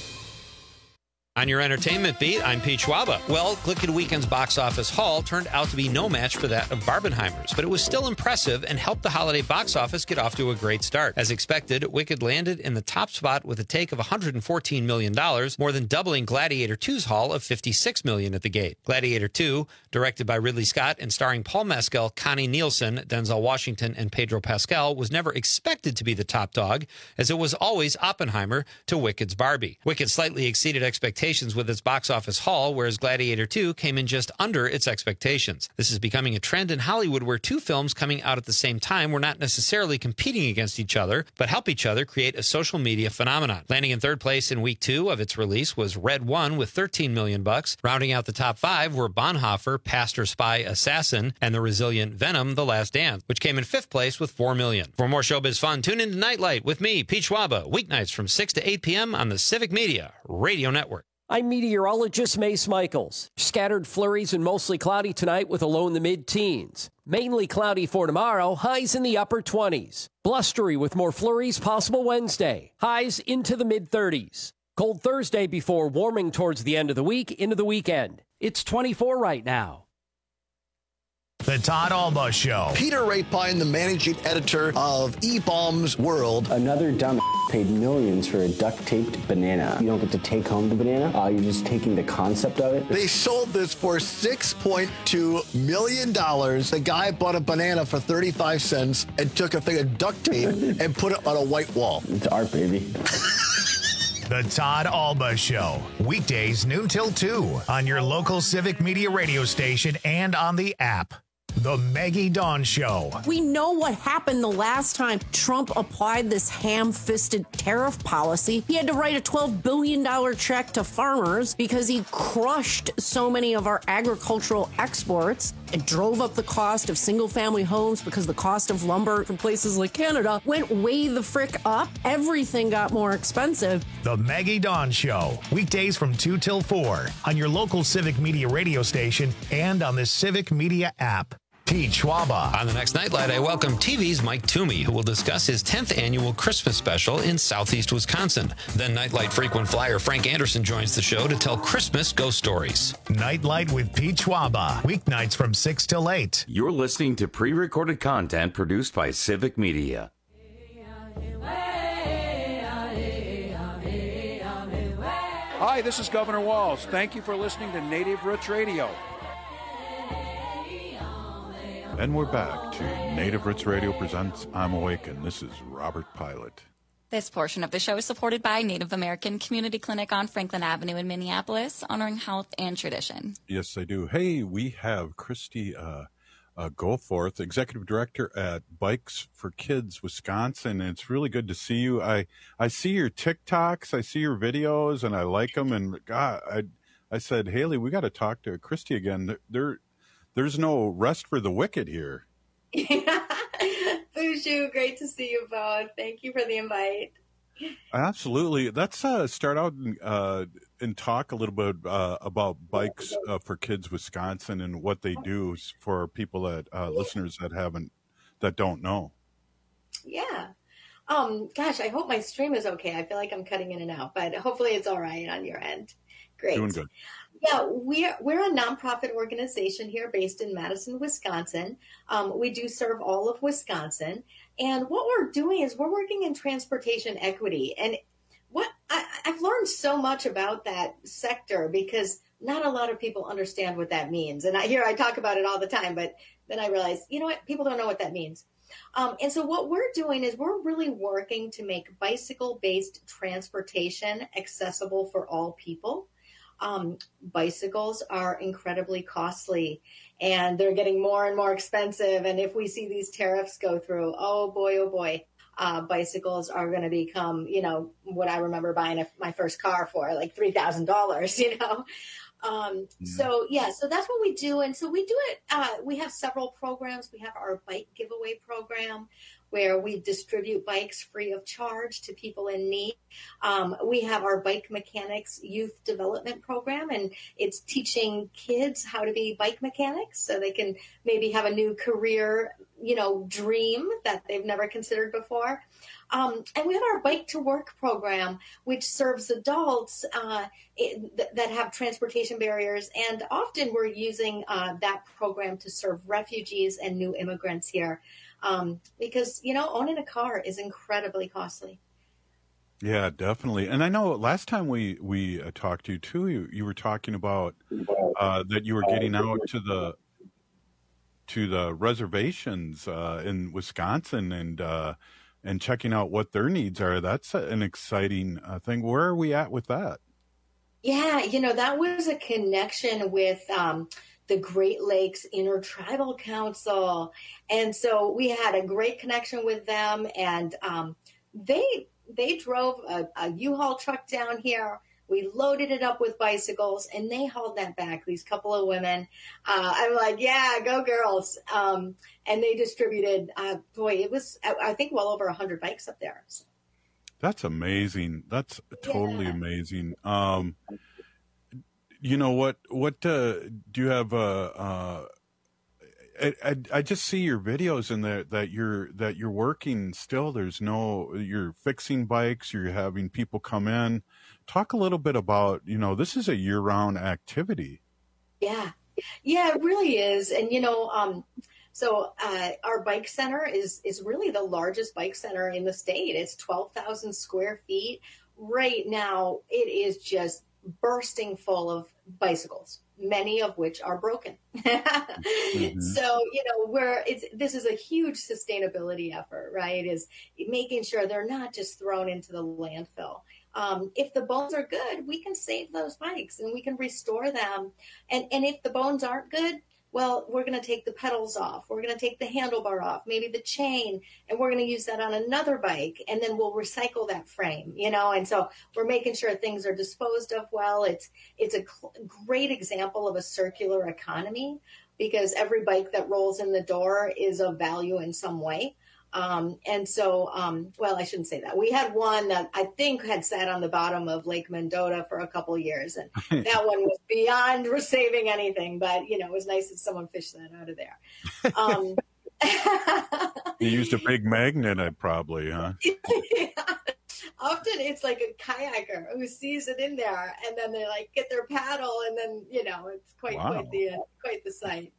S14: On your entertainment beat, I'm Pete Schwaba. Well, Glicked Weekend's box office haul turned out to be no match for that of Barbenheimer's, but it was still impressive and helped the holiday box office get off to a great start. As expected, Wicked landed in the top spot with a take of one hundred fourteen million dollars, more than doubling Gladiator two's haul of fifty-six million dollars at the gate. Gladiator two, directed by Ridley Scott and starring Paul Mescal, Connie Nielsen, Denzel Washington, and Pedro Pascal, was never expected to be the top dog, as it was always Oppenheimer to Wicked's Barbie. Wicked slightly exceeded expectations with its box office haul, whereas Gladiator two came in just under its expectations. This is becoming a trend in Hollywood where two films coming out at the same time were not necessarily competing against each other, but help each other create a social media phenomenon. Landing in third place in week two of its release was Red One with thirteen million bucks. Rounding out the top five were Bonhoeffer, Pastor Spy Assassin, and the resilient Venom, The Last Dance, which came in fifth place with four million. For more showbiz fun, tune in to Nightlight with me, Pete Schwaba, weeknights from six to eight p.m. on the Civic Media Radio Network.
S27: I'm meteorologist Mace Michaels. Scattered flurries and mostly cloudy tonight with a low in the mid-teens. Mainly cloudy for tomorrow, highs in the upper twenties. Blustery with more flurries possible Wednesday. Highs into the mid-thirties. Cold Thursday before warming towards the end of the week into the weekend. It's twenty-four right now.
S1: The Todd Alba Show.
S28: Peter Rapine, the managing editor of E-Bombs World.
S19: Another dumb paid millions for a duct-taped banana. You don't get to take home the banana. Uh, you're just taking the concept of it.
S28: They sold this for six point two million dollars. The guy bought a banana for thirty-five cents and took a thing of duct tape and put it on a white wall.
S19: It's art, baby.
S1: The Todd Alba Show. Weekdays noon till two on your local Civic Media radio station and on the app. The Maggie Dawn Show.
S29: We know what happened the last time Trump applied this ham-fisted tariff policy. He had to write a twelve billion dollars check to farmers because he crushed so many of our agricultural exports. It drove up the cost of single-family homes because the cost of lumber from places like Canada went way the frick up. Everything got more expensive.
S1: The Maggie Dawn Show. Weekdays from two till four on your local Civic Media radio station and on the Civic Media app. Pete Schwaba.
S14: On the next Nightlight, I welcome T V's Mike Toomey, who will discuss his tenth annual Christmas special in Southeast Wisconsin. Then Nightlight frequent flyer Frank Anderson joins the show to tell Christmas ghost stories.
S1: Nightlight with Pete Schwaba. Weeknights from six till eight.
S15: You're listening to pre-recorded content produced by Civic Media.
S16: Hi, this is Governor Walz. Thank you for listening to Native Roots Radio.
S21: And we're back to Native Roots Radio presents I'm Awakened. This is Robert Pilot.
S22: This portion of the show is supported by Native American Community Clinic on Franklin Avenue in Minneapolis, honoring health and tradition.
S21: Yes, I do. Hey, we have Christy uh, uh, Goforth, Executive Director at Bikes for Kids Wisconsin. And it's really good to see you. I, I see your TikToks, I see your videos, and I like them. And God, I I said, Haley, we got to talk to Christy again. There, there's no rest for the wicked here.
S17: Bushu, great to see you both. Thank you for the invite.
S21: Absolutely. Let's uh, start out and, uh, and talk a little bit uh, about Bikes uh, for Kids Wisconsin and what they do for people that uh, listeners that haven't, that don't know.
S17: Yeah. Um, gosh, I hope my stream is okay. I feel like I'm cutting in and out, but hopefully it's all right on your end. Great.
S21: Doing good.
S17: Yeah, we're, we're a nonprofit organization here based in Madison, Wisconsin. Um, we do serve all of Wisconsin. And what we're doing is we're working in transportation equity. And what I, I've learned so much about that sector because not a lot of people understand what that means. And I hear I talk about it all the time, but then I realize, you know what, people don't know what that means. Um, and so what we're doing is we're really working to make bicycle-based transportation accessible for all people. Um, bicycles are incredibly costly and they're getting more and more expensive. And if we see these tariffs go through, oh boy, oh boy, uh, bicycles are going to become, you know, what I remember buying a, my first car for, like three thousand dollars, you know. Um, yeah. So, yeah, so that's what we do. And so we do it. Uh, we have several programs. We have our bike giveaway program where we distribute bikes free of charge to people in need. Um, we have our Bike Mechanics Youth Development Program, and it's teaching kids how to be bike mechanics so they can maybe have a new career, you know, dream that they've never considered before. Um, and we have our Bike to Work program, which serves adults uh, it, th- that have transportation barriers. And often we're using uh, that program to serve refugees and new immigrants here. Um, because, you know, owning a car is incredibly costly.
S21: Yeah, definitely. And I know last time we, we uh, talked to you too, you, you were talking about uh, that you were getting out to the, to the reservations uh, in Wisconsin and, uh, and checking out what their needs are. That's an exciting uh, thing. Where are we at with that?
S17: Yeah, you know, that was a connection with, um, the Great Lakes Intertribal Council. And so we had a great connection with them. And um, they they drove a, a U-Haul truck down here. We loaded it up with bicycles, and they hauled that back, these couple of women. Uh, I'm like, yeah, go girls. Um, and they distributed, uh, boy, it was, I think, well over one hundred bikes up there. So.
S21: That's amazing. That's totally
S17: yeah.
S21: amazing. Um You know what? What uh, do you have? Uh, uh, I, I I just see your videos in there that you're that you're working still. There's no you're fixing bikes. You're having people come in. Talk a little bit about you know this is a year round activity.
S17: Yeah, yeah, it really is. And you know, um, so uh, our bike center is is really the largest bike center in the state. It's twelve thousand square feet. Right now, it is just bursting full of bicycles, many of which are broken. mm-hmm. So, you know, where it's, this is a huge sustainability effort, right? Is making sure they're not just thrown into the landfill. Um, if the bones are good, we can save those bikes and we can restore them. And, and if the bones aren't good, well, we're going to take the pedals off. We're going to take the handlebar off, maybe the chain, and we're going to use that on another bike, and then we'll recycle that frame, you know? And so we're making sure things are disposed of well. It's it's a cl- great example of a circular economy because every bike that rolls in the door is of value in some way. Um, and so, um, well, I shouldn't say that. We had one that I think had sat on the bottom of Lake Mendota for a couple of years, and that one was beyond saving anything. But you know, it was nice that someone fished that out of there. Um,
S21: You used a big magnet, I probably, huh?
S17: yeah. Often it's like a kayaker who sees it in there, and then they like get their paddle, and then you know it's quite
S21: Wow.
S17: quite the uh, quite the sight.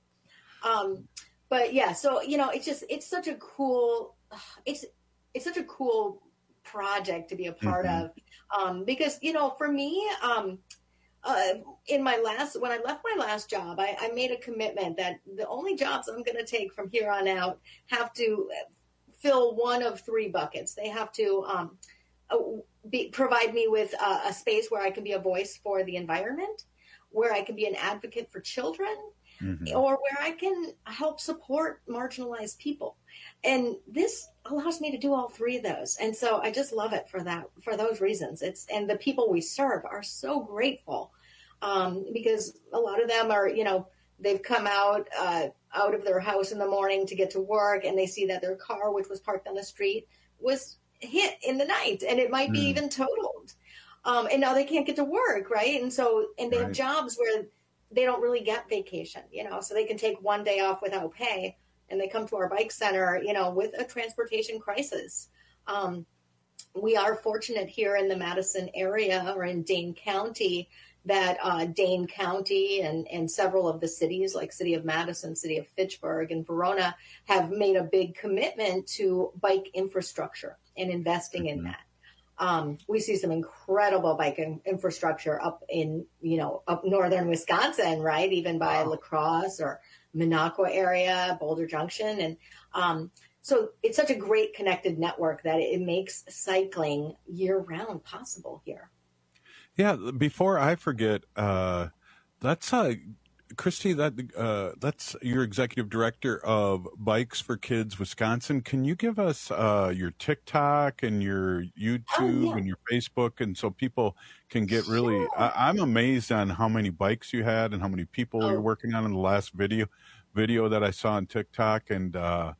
S17: Um, but yeah, so you know, it's just it's such a cool it's it's such a cool project to be a part
S21: Mhm.
S17: of, um, because you know, for me, um, uh, in my last when I left my last job, I, I made a commitment that the only jobs I'm going to take from here on out have to fill one of three buckets. They have to um, uh, be, provide me with a, a space where I can be a voice for the environment, where I can be an advocate for children,
S21: Mhm.
S17: or where I can help support marginalized people. And this allows me to do all three of those. And so I just love it for that, for those reasons. It's, and the people we serve are so grateful, um, because a lot of them are, you know, they've come out, uh, out of their house in the morning to get to work, and they see that their car, which was parked on the street, was hit in the night, and it might be
S21: Mm.
S17: even totaled. Um, and now they can't get to work, right? And so, and they have
S21: Right.
S17: jobs where they don't really get vacation, you know, so they can take one day off without pay, and they come to our bike center, you know, with a transportation crisis. Um, we are fortunate here in the Madison area or in Dane County that uh, Dane County and, and several of the cities like City of Madison, City of Fitchburg, and Verona have made a big commitment to bike infrastructure and investing in that. Um, we see some incredible bike in, infrastructure up in, you know, up northern Wisconsin, right? Even by La Crosse or Minocqua area, Boulder Junction. And um, so it's such a great connected network that it makes cycling year round possible here.
S21: Yeah, before I forget, uh, that's uh, Christy. That uh, that's your executive director of Bikes for Kids Wisconsin. Can you give us uh, your TikTok and your YouTube
S17: Oh, yeah.
S21: and your Facebook, and so people can get really? I, I'm amazed on how many bikes you had and how many people
S17: Oh.
S21: you're working on in the last video video that I saw on TikTok, and uh,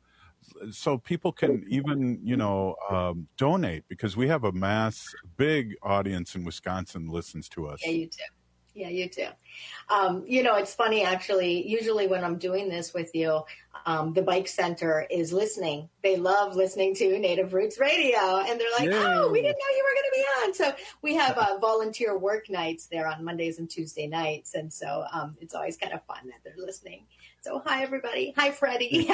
S21: so people can even, you know, um, donate, because we have a mass, big audience in Wisconsin listens to us.
S17: Yeah, you too. Yeah, you too. Um, you know, it's funny, actually, usually when I'm doing this with you, um, the Bike Center is listening. They love listening to Native Roots Radio. And they're like,
S21: Yay.
S17: oh, we didn't know you were going to be on. So we have uh, volunteer work nights there on Mondays and Tuesday nights. And so um, it's always kind of fun that they're listening. So hi, everybody. Hi, Freddie.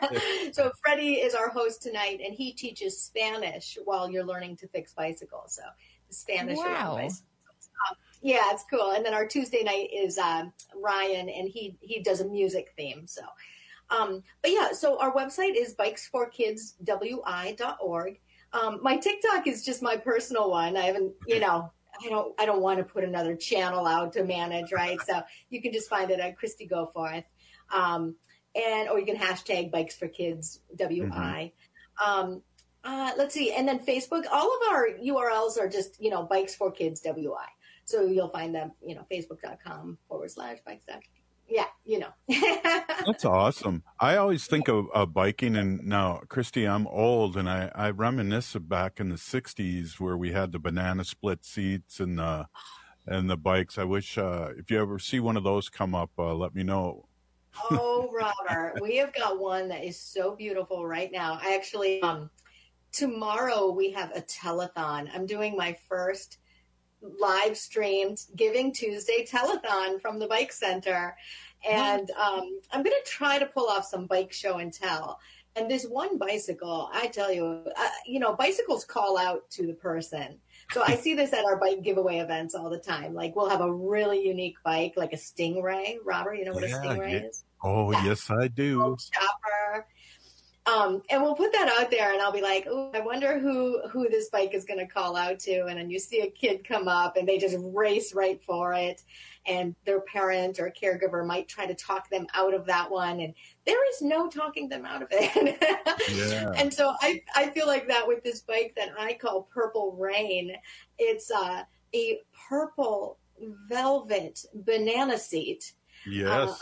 S17: So Freddie is our host tonight, and he teaches Spanish while you're learning to fix bicycles. So the Spanish around
S2: Wow.
S17: bicycles. Um, yeah, it's cool. And then our Tuesday night is um, Ryan, and he he does a music theme. So, um, but yeah, so our website is bikes for kids w i dot org. Um, my TikTok is just my personal one. I haven't, you know, I don't I don't want to put another channel out to manage, right? So you can just find it at Christy Goforth. Um, and or you can hashtag Bikes for Kids W I. Mm-hmm. Um, uh, let's see, and then Facebook. All of our U R Ls are just, you know, Bikes for Kids W I. So you'll find them, you know, facebook.com forward slash bikes. Yeah, you know.
S21: That's awesome. I always think of, of biking, and now, Christy, I'm old, and I, I reminisce of back in the sixties where we had the banana split seats and the and the bikes. I wish uh, if you ever see one of those come up, uh, let me know.
S17: Oh, Robert, we have got one that is so beautiful right now. I actually, um, tomorrow we have a telethon. I'm doing my first live streamed Giving Tuesday telethon from the Bike Center. And um, I'm going to try to pull off some bike show and tell. And this one bicycle, I tell you, uh, you know, bicycles call out to the person. So I see this at our bike giveaway events all the time. Like we'll have a really unique bike, like a Stingray. Robert, you know what
S21: Yeah,
S17: a Stingray
S21: yeah.
S17: is?
S21: Oh,
S17: Yeah.
S21: yes, I do.
S17: Chopper. Um, and we'll put that out there, and I'll be like, oh, I wonder who, who this bike is going to call out to. And then you see a kid come up, and they just race right for it. And their parent or caregiver might try to talk them out of that one. And there is no talking them out of it.
S21: Yeah.
S17: And so I, I feel like that with this bike that I call Purple Rain. It's uh, a purple velvet banana seat.
S21: Yes.
S17: Uh, on a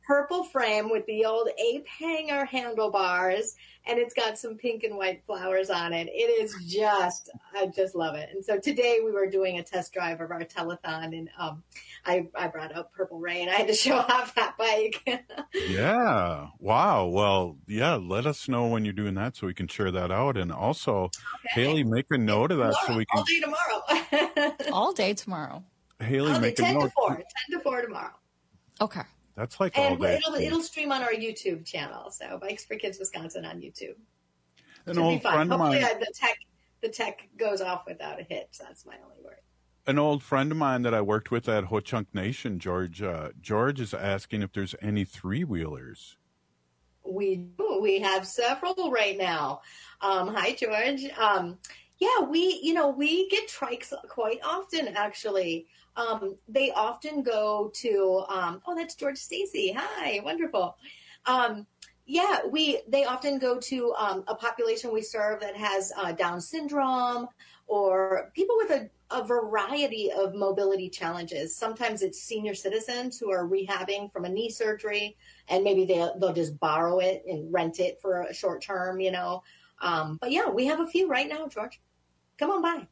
S17: purple frame with the old ape hanger handlebars, and it's got some pink and white flowers on it. It is just, I just love it. And so today we were doing a test drive of our telethon, and um, I, I brought up Purple Rain. I had to show off that bike.
S21: Yeah. Wow. Well, yeah, let us know when you're doing that so we can share that out. And also, okay. Haley, make a note of that
S17: tomorrow,
S21: so we can.
S17: All day tomorrow.
S22: All day tomorrow.
S21: Haley,
S17: I'll
S21: make
S17: ten
S21: a note.
S17: to four. ten to four tomorrow.
S22: Okay.
S21: That's like all
S17: And
S21: day.
S17: it'll, it'll stream on our YouTube channel. So Bikes for Kids Wisconsin on YouTube.
S21: An
S17: Should
S21: old
S17: be fun.
S21: friend of
S17: Hopefully
S21: mine.
S17: I, the tech the tech goes off without a hitch. That's my only worry.
S21: An old friend of mine that I worked with at Ho Chunk Nation, George. Uh, George is asking if there's any three wheelers.
S17: We do. We have several right now. Um, hi, George. Um, yeah, we, you know, we get trikes quite often, actually. Um, they often go to, um, oh, that's George Stacy. Hi, wonderful. Um, yeah, we, they often go to um, a population we serve that has uh, Down syndrome or people with a, a variety of mobility challenges. Sometimes it's senior citizens who are rehabbing from a knee surgery, and maybe they'll, they'll just borrow it and rent it for a short term, you know. Um, but yeah, we have a few right now, George. Come on by.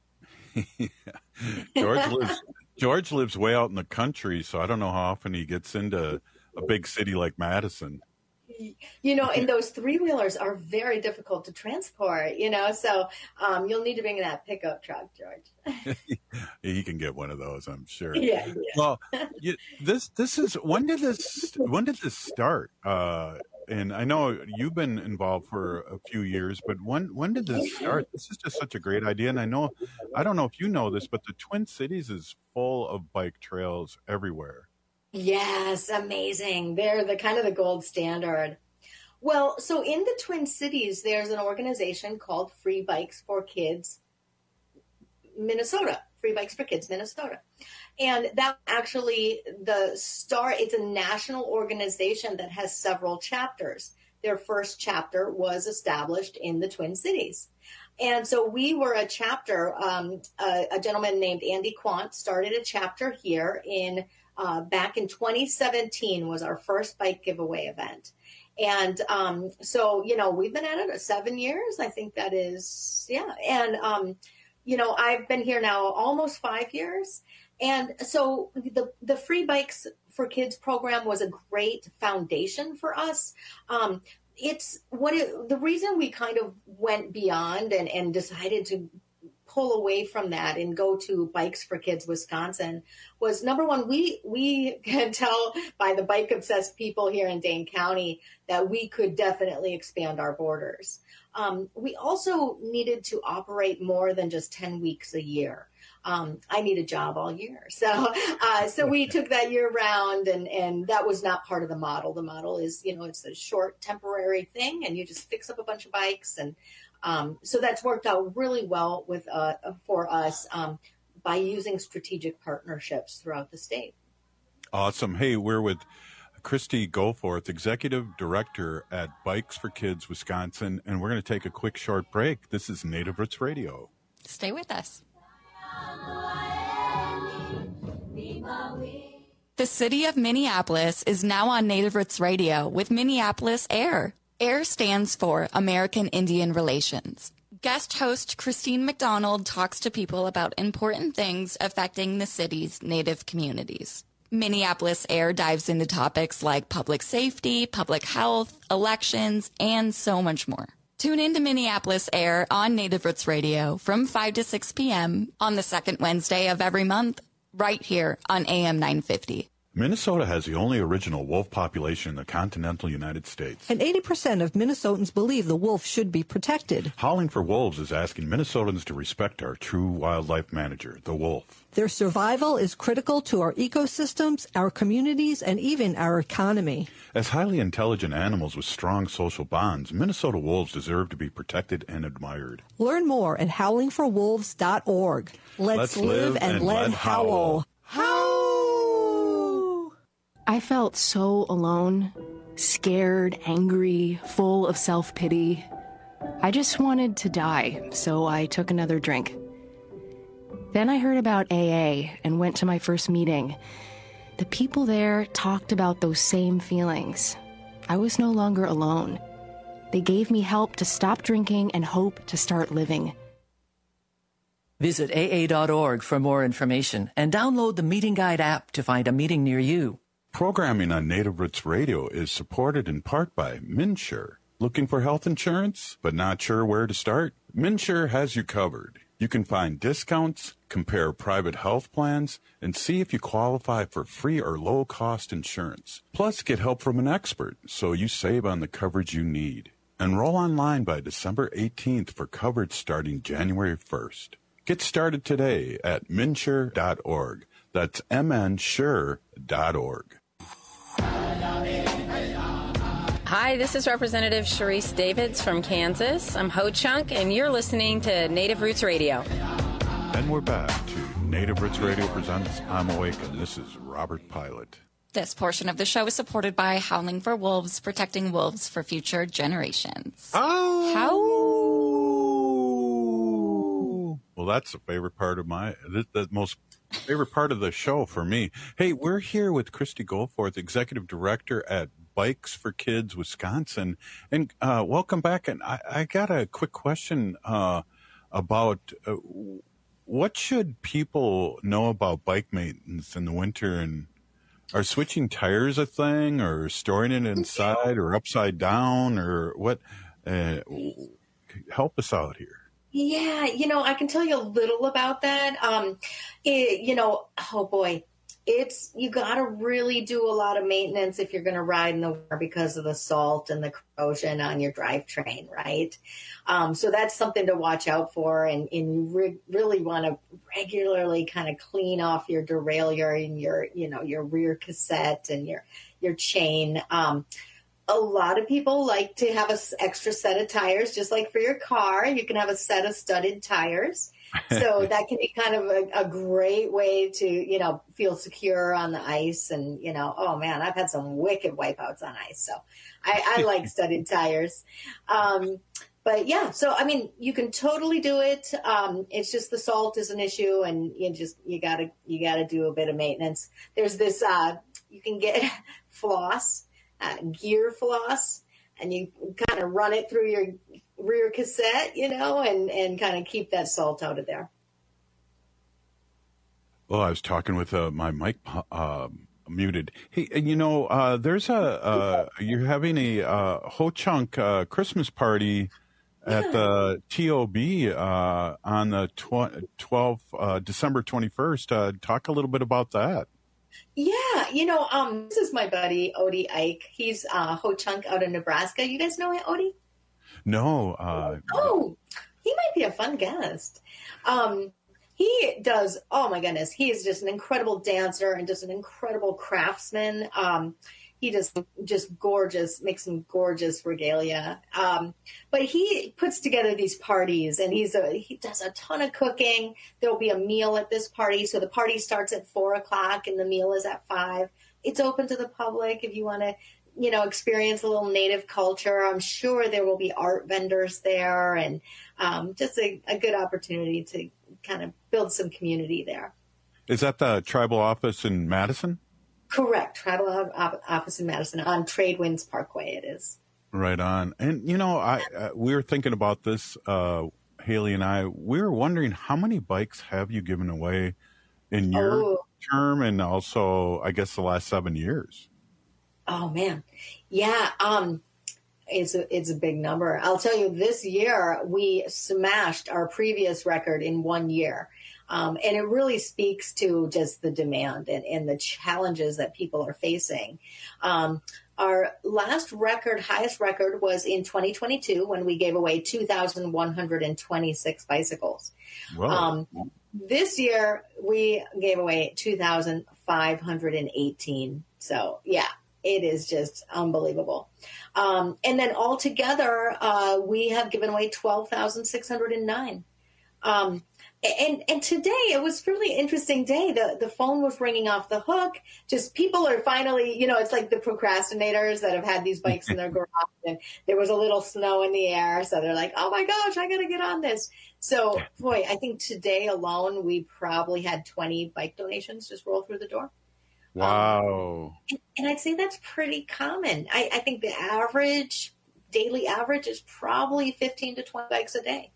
S21: George lives George lives way out in the country, so I don't know how often he gets into a big city like Madison.
S17: You know, and those three-wheelers are very difficult to transport, you know, so um, you'll need to bring that pickup truck, George.
S21: He can get one of those, I'm sure.
S17: Yeah, yeah.
S21: Well, you, this this is when did this when did this start? Uh, and I know you've been involved for a few years, but when when did this start? This is just such a great idea, and I know I don't know if you know this, but the Twin Cities is full of bike trails everywhere.
S17: Yes, amazing. They're the kind of the gold standard. Well, so in the Twin Cities, there's an organization called Free Bikes for Kids Minnesota, Free Bikes for Kids Minnesota. And that actually the star, it's a national organization that has several chapters. Their first chapter was established in the Twin Cities. And so we were a chapter, um, a, a gentleman named Andy Quant started a chapter here in Uh, back in twenty seventeen was our first bike giveaway event. And um, so, you know, we've been at it seven years. I think that is, yeah. And, um, you know, I've been here now almost five years. And so the, the Free Bikes for Kids program was a great foundation for us. Um, it's what it, the reason we kind of went beyond and, and decided to pull away from that and go to Bikes for Kids Wisconsin was, number one, we we can tell by the bike obsessed people here in Dane County that we could definitely expand our borders. Um, we also needed to operate more than just ten weeks a year. Um, I need a job all year. So uh, so we took that year round, and, and that was not part of the model. The model is, you know, it's a short temporary thing, and you just fix up a bunch of bikes. And Um, so that's worked out really well with uh, for us um, by using strategic partnerships throughout the state.
S21: Awesome. Hey, we're with Christy Goforth, Executive Director at Bikes for Kids Wisconsin, and we're going to take a quick short break. This is Native Roots Radio.
S22: Stay with us. The city of Minneapolis is now on Native Roots Radio with Minneapolis Air. AIR stands for American Indian Relations. Guest host Christine McDonald talks to people about important things affecting the city's Native communities. Minneapolis Air dives into topics like public safety, public health, elections, and so much more. Tune in to Minneapolis Air on Native Roots Radio from five to six p.m. on the second Wednesday of every month, right here on A M nine fifty.
S21: Minnesota has the only original wolf population in the continental United States.
S2: And eighty percent of Minnesotans believe the wolf should be protected.
S21: Howling for Wolves is asking Minnesotans to respect our true wildlife manager, the wolf.
S2: Their survival is critical to our ecosystems, our communities, and even our economy.
S21: As highly intelligent animals with strong social bonds, Minnesota wolves deserve to be protected and admired.
S2: Learn more at howling for wolves dot org. Let's,
S21: Let's
S2: live,
S21: live
S2: and,
S21: and
S2: let
S21: let
S2: howl.
S21: howl.
S3: I felt so alone, scared, angry, full of self-pity. I just wanted to die, so I took another drink. Then I heard about A A and went to my first meeting. The people there talked about those same feelings. I was no longer alone. They gave me help to stop drinking and hope to start living.
S5: Visit A A dot org for more information and download the Meeting Guide app to find a meeting near you.
S21: Programming on Native Roots Radio is supported in part by MNsure. Looking for health insurance, but not sure where to start? MNsure has you covered. You can find discounts, compare private health plans, and see if you qualify for free or low-cost insurance. Plus, get help from an expert so you save on the coverage you need. Enroll online by December eighteenth for coverage starting January first. Get started today at MNsure dot org. That's M N sure dot org.
S6: Hi, this is Representative Sharice Davids from Kansas. I'm Ho Chunk, and you're listening to Native Roots Radio.
S21: And we're back to Native Roots Radio presents I'm Awake, and this is Robert Pilot.
S22: This portion of the show is supported by Howling for Wolves, protecting wolves for future generations.
S21: Oh!
S22: How?
S21: Well, that's the favorite part of my, the, the most favorite part of the show for me. Hey, we're here with Christy Goforth, Executive Director at Bikes for Kids Wisconsin, and uh, welcome back. And I, I got a quick question uh, about uh, what should people know about bike maintenance in the winter, and are switching tires a thing, or storing it inside or upside down, or what? Uh, help us out here.
S17: Yeah, you know, I can tell you a little about that. Um, it, you know, oh boy. It's, you got to really do a lot of maintenance if you're going to ride in the winter because of the salt and the corrosion on your drivetrain, right? Um, so that's something to watch out for. And, and you re- really want to regularly kind of clean off your derailleur and your, you know, your rear cassette and your, your chain. Um, a lot of people like to have an extra set of tires, just like for your car. You can have a set of studded tires. So that can be kind of a, a great way to, you know, feel secure on the ice. And, you know, oh man, I've had some wicked wipeouts on ice. So I, I like studded tires. Um, but yeah, so, I mean, you can totally do it. Um, it's just the salt is an issue, and you just, you gotta, you gotta do a bit of maintenance. There's this, uh, you can get floss, uh, gear floss, and you kind of run it through your rear cassette, you know, and, and kind of keep that salt out of there.
S21: Well, I was talking with uh, my mic uh, muted. Hey, you know, uh, there's a, uh, you're having a uh, Ho Chunk uh, Christmas party at yeah. the T O B uh, on the twelfth, uh, December twenty-first. Uh, talk a little bit about that.
S17: Yeah, you know, um, this is my buddy, Odie Ike. He's uh, Ho Chunk out of Nebraska. You guys know Odie?
S21: No. Uh,
S17: oh, he might be a fun guest. Um, he does, oh my goodness, he is just an incredible dancer and just an incredible craftsman. Um, he just, just gorgeous, makes some gorgeous regalia. Um, but he puts together these parties, and he's a, he does a ton of cooking. There'll be a meal at this party. So the party starts at four o'clock and the meal is at five. It's open to the public if you want to, you know, experience a little Native culture. I'm sure there will be art vendors there, and um, just a, a good opportunity to kind of build some community there.
S21: Is that the tribal office in Madison?
S17: Correct. Tribal office in Madison on Tradewinds Parkway it is.
S21: Right on. And, you know, I uh, we were thinking about this, uh, Haley and I. We were wondering, how many bikes have you given away in your oh. term, and also, I guess, the last seven years?
S17: Oh, man. Yeah. Um, it's a, it's a big number. I'll tell you, this year we smashed our previous record in one year. Um, and it really speaks to just the demand and, and the challenges that people are facing. Um, our last record, highest record, was in twenty twenty-two when we gave away two thousand one hundred twenty-six bicycles. Um, this year we gave away two thousand five hundred eighteen. So, yeah. It is just unbelievable. Um, and then altogether, uh, we have given away twelve thousand six hundred nine. Um, and, and today it was a really interesting day. The, the phone was ringing off the hook. Just people are finally, you know, it's like the procrastinators that have had these bikes in their garage, and there was a little snow in the air. So they're like, oh my gosh, I got to get on this. So, boy, I think today alone, we probably had twenty bike donations just roll through the door.
S21: Wow.
S17: Um, and, and I'd say that's pretty common. I, I think the average, daily average is probably fifteen to twenty bikes a day.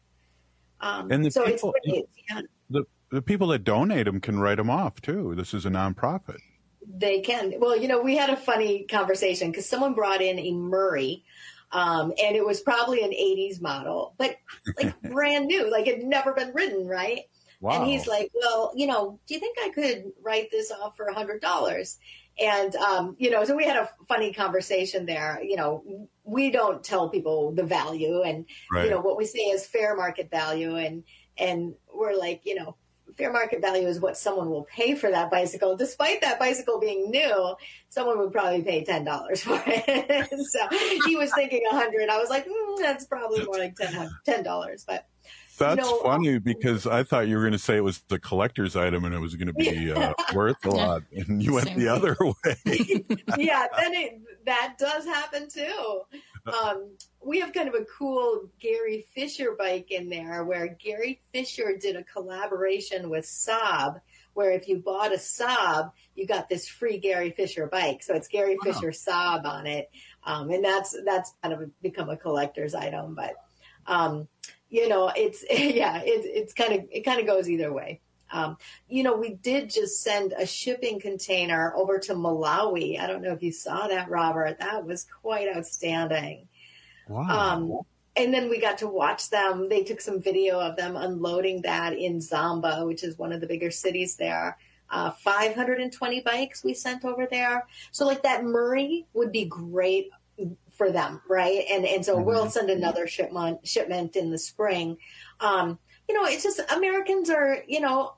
S17: Um,
S21: And the
S17: so
S21: people,
S17: it's pretty, yeah,
S21: the, the people that donate them can write them off, too. This is a nonprofit.
S17: they can. Well, you know, we had a funny conversation because someone brought in a Murray, um, and it was probably an eighties model, but like brand new, like it had never been ridden, right?
S21: Wow.
S17: And he's like, well, you know, do you think I could write this off for a hundred dollars? And, um, you know, so we had a funny conversation there. You know, we don't tell people the value, and,
S21: Right.
S17: you know, what we say is fair market value. And, and we're like, you know, fair market value is what someone will pay for that bicycle. Despite that bicycle being new, someone would probably pay ten dollars for it. So he was thinking a hundred. I was like, mm, that's probably more like ten dollars. But
S21: That's
S17: you know,
S21: funny because I thought you were going to say it was the collector's item and it was going to be uh, worth a lot. And you went
S17: Same.
S21: the other way.
S17: yeah, then it, that does happen too. Um, we have kind of a cool Gary Fisher bike in there where Gary Fisher did a collaboration with Saab, where if you bought a Saab, you got this free Gary Fisher bike. So it's Gary
S21: Wow.
S17: Fisher Saab on it. Um, and that's, that's kind of become a collector's item, but, um, you know, it's, yeah, it, it's kind of, it kind of goes either way. Um, you know, we did just send a shipping container over to Malawi. I don't know if you saw that, Robert. That was quite outstanding.
S21: Wow.
S17: Um, and then we got to watch them. They took some video of them unloading that in Zamba, which is one of the bigger cities there. Uh, five hundred twenty bikes we sent over there. So like that Murray would be great for them, right? And and so we'll send another shipment shipment in the spring. Um, you know, it's just Americans are, you know,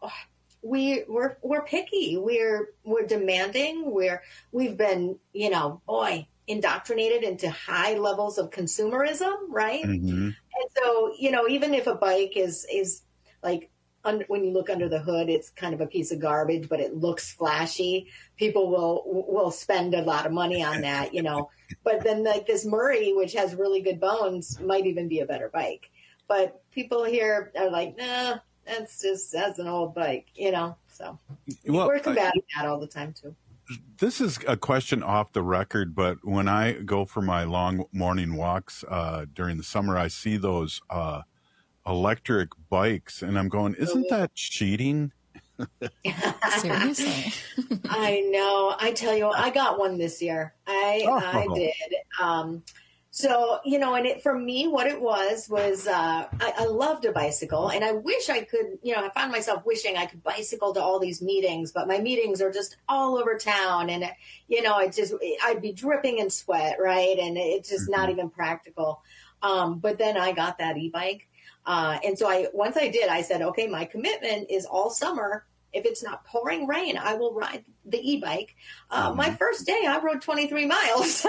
S17: we we're we're picky. We're we're demanding. We're we've been, you know, boy, indoctrinated into high levels of consumerism, right?
S21: Mm-hmm.
S17: And so, you know, even if a bike is is like un, when you look under the hood, it's kind of a piece of garbage, but it looks flashy. People will will spend a lot of money on that, you know. But then like this Murray, which has really good bones, might even be a better bike. But people here are like, nah, that's just that's an old bike, you know. So
S21: Well,
S17: we're combating that all the time too.
S21: This is a question off the record, but when I go for my long morning walks uh, during the summer, I see those uh, electric bikes, and I'm going, isn't that cheating?
S22: Seriously.
S17: I know. I tell you, I got one this year. I
S21: Oh.
S17: I did. Um, so you know, and it for me, what it was was uh, I, I loved a bicycle, and I wish I could. You know, I found myself wishing I could bicycle to all these meetings, but my meetings are just all over town, and you know, it just I'd be dripping in sweat, right? And it's just not even practical. Um, but then I got that e-bike. Uh, and so I, once I did, I said, okay, my commitment is all summer. If it's not pouring rain, I will ride the e-bike. Uh,
S21: Mhm.
S17: My first day, I rode twenty-three miles.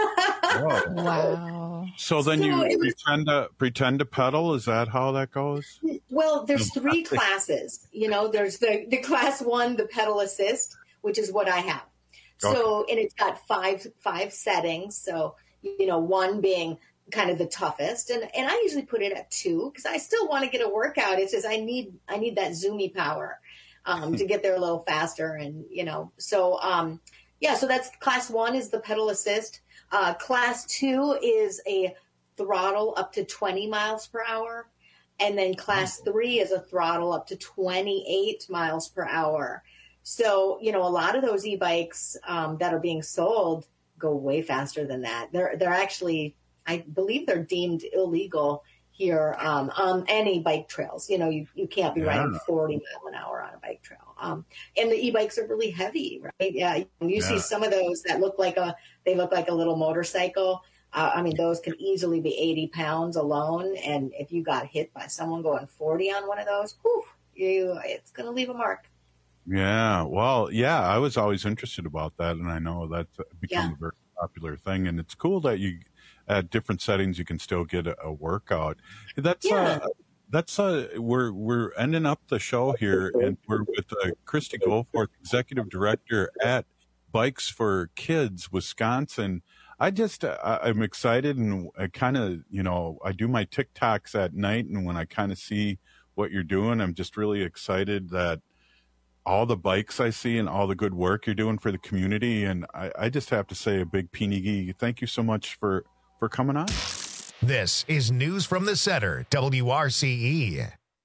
S22: Wow.
S21: So then
S17: So
S21: you
S17: it was-
S21: pretend to pretend to pedal. Is that how that goes?
S17: Well, there's three classes. You know, there's the, the class one, the pedal assist, which is what I have. So, and it's got five, five settings. So, you know, one being kind of the toughest. And, and I usually put it at two because I still want to get a workout. It's just, I need, I need that zoomy power, um, to get there a little faster. And, you know, so, um, yeah, so that's class one is the pedal assist. Uh, class two is a throttle up to twenty miles per hour. And then class three is a throttle up to twenty-eight miles per hour. So, you know, a lot of those e-bikes um, that are being sold go way faster than that. They're they're actually, I believe they're deemed illegal here um, on any bike trails. You know, you, you can't be riding
S21: Yeah.
S17: forty mile an hour on a bike trail. Um, and the e-bikes are really heavy, right? Yeah, you see
S21: Yeah.
S17: some of those that look like a, they look like a little motorcycle. Uh, I mean, those can easily be eighty pounds alone. And if you got hit by someone going forty on one of those, whew, you, it's going to leave a mark.
S21: Yeah. Well, yeah, I was always interested about that, and I know that's become
S17: Yeah.
S21: a very popular thing. And it's cool that you, at different settings, you can still get a, a workout. That's
S17: Yeah.
S21: uh, that's uh, we're we're ending up the show here, and we're with uh, Christy Goforth, executive director at Bikes for Kids Wisconsin. I just uh, I- I'm excited, and I kind of you know I do my TikToks at night, and when I kind of see what you're doing, I'm just really excited that all the bikes I see and all the good work you're doing for the community. And I, I just have to say a big Peeny thank you so much for, for coming on.
S1: This is News from the Center, W R C E.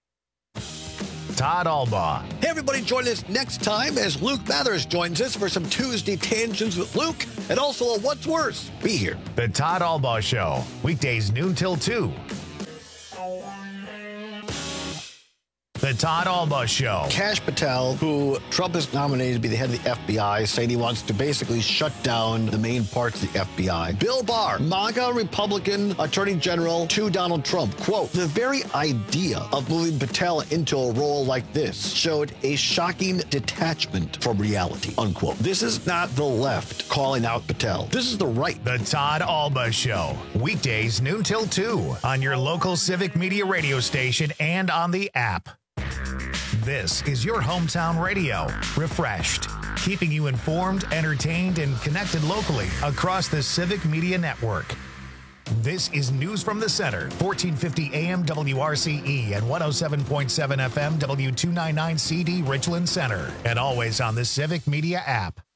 S1: Todd Albaugh.
S28: Hey, everybody, join us next time as Luke Mathers joins us for some Tuesday Tangents with Luke and also a What's Worse. Be here.
S1: The Todd Albaugh Show, weekdays noon till two. The Todd Albaugh Show.
S28: Kash Patel, who Trump has nominated to be the head of the F B I, saying he wants to basically shut down the main parts of the F B I. Bill Barr, MAGA Republican Attorney General to Donald Trump. Quote, the very idea of moving Patel into a role like this showed a shocking detachment from reality, unquote. This is not the left calling out Patel. This is the right.
S1: The Todd Albaugh Show, weekdays noon till two on your local Civic Media radio station and on the app. This is your hometown radio, refreshed, keeping you informed, entertained, and connected locally across the Civic Media Network. This is News from the Center, fourteen fifty A M W R C E and one oh seven point seven F M W two ninety-nine C D Richland Center, and always on the Civic Media app.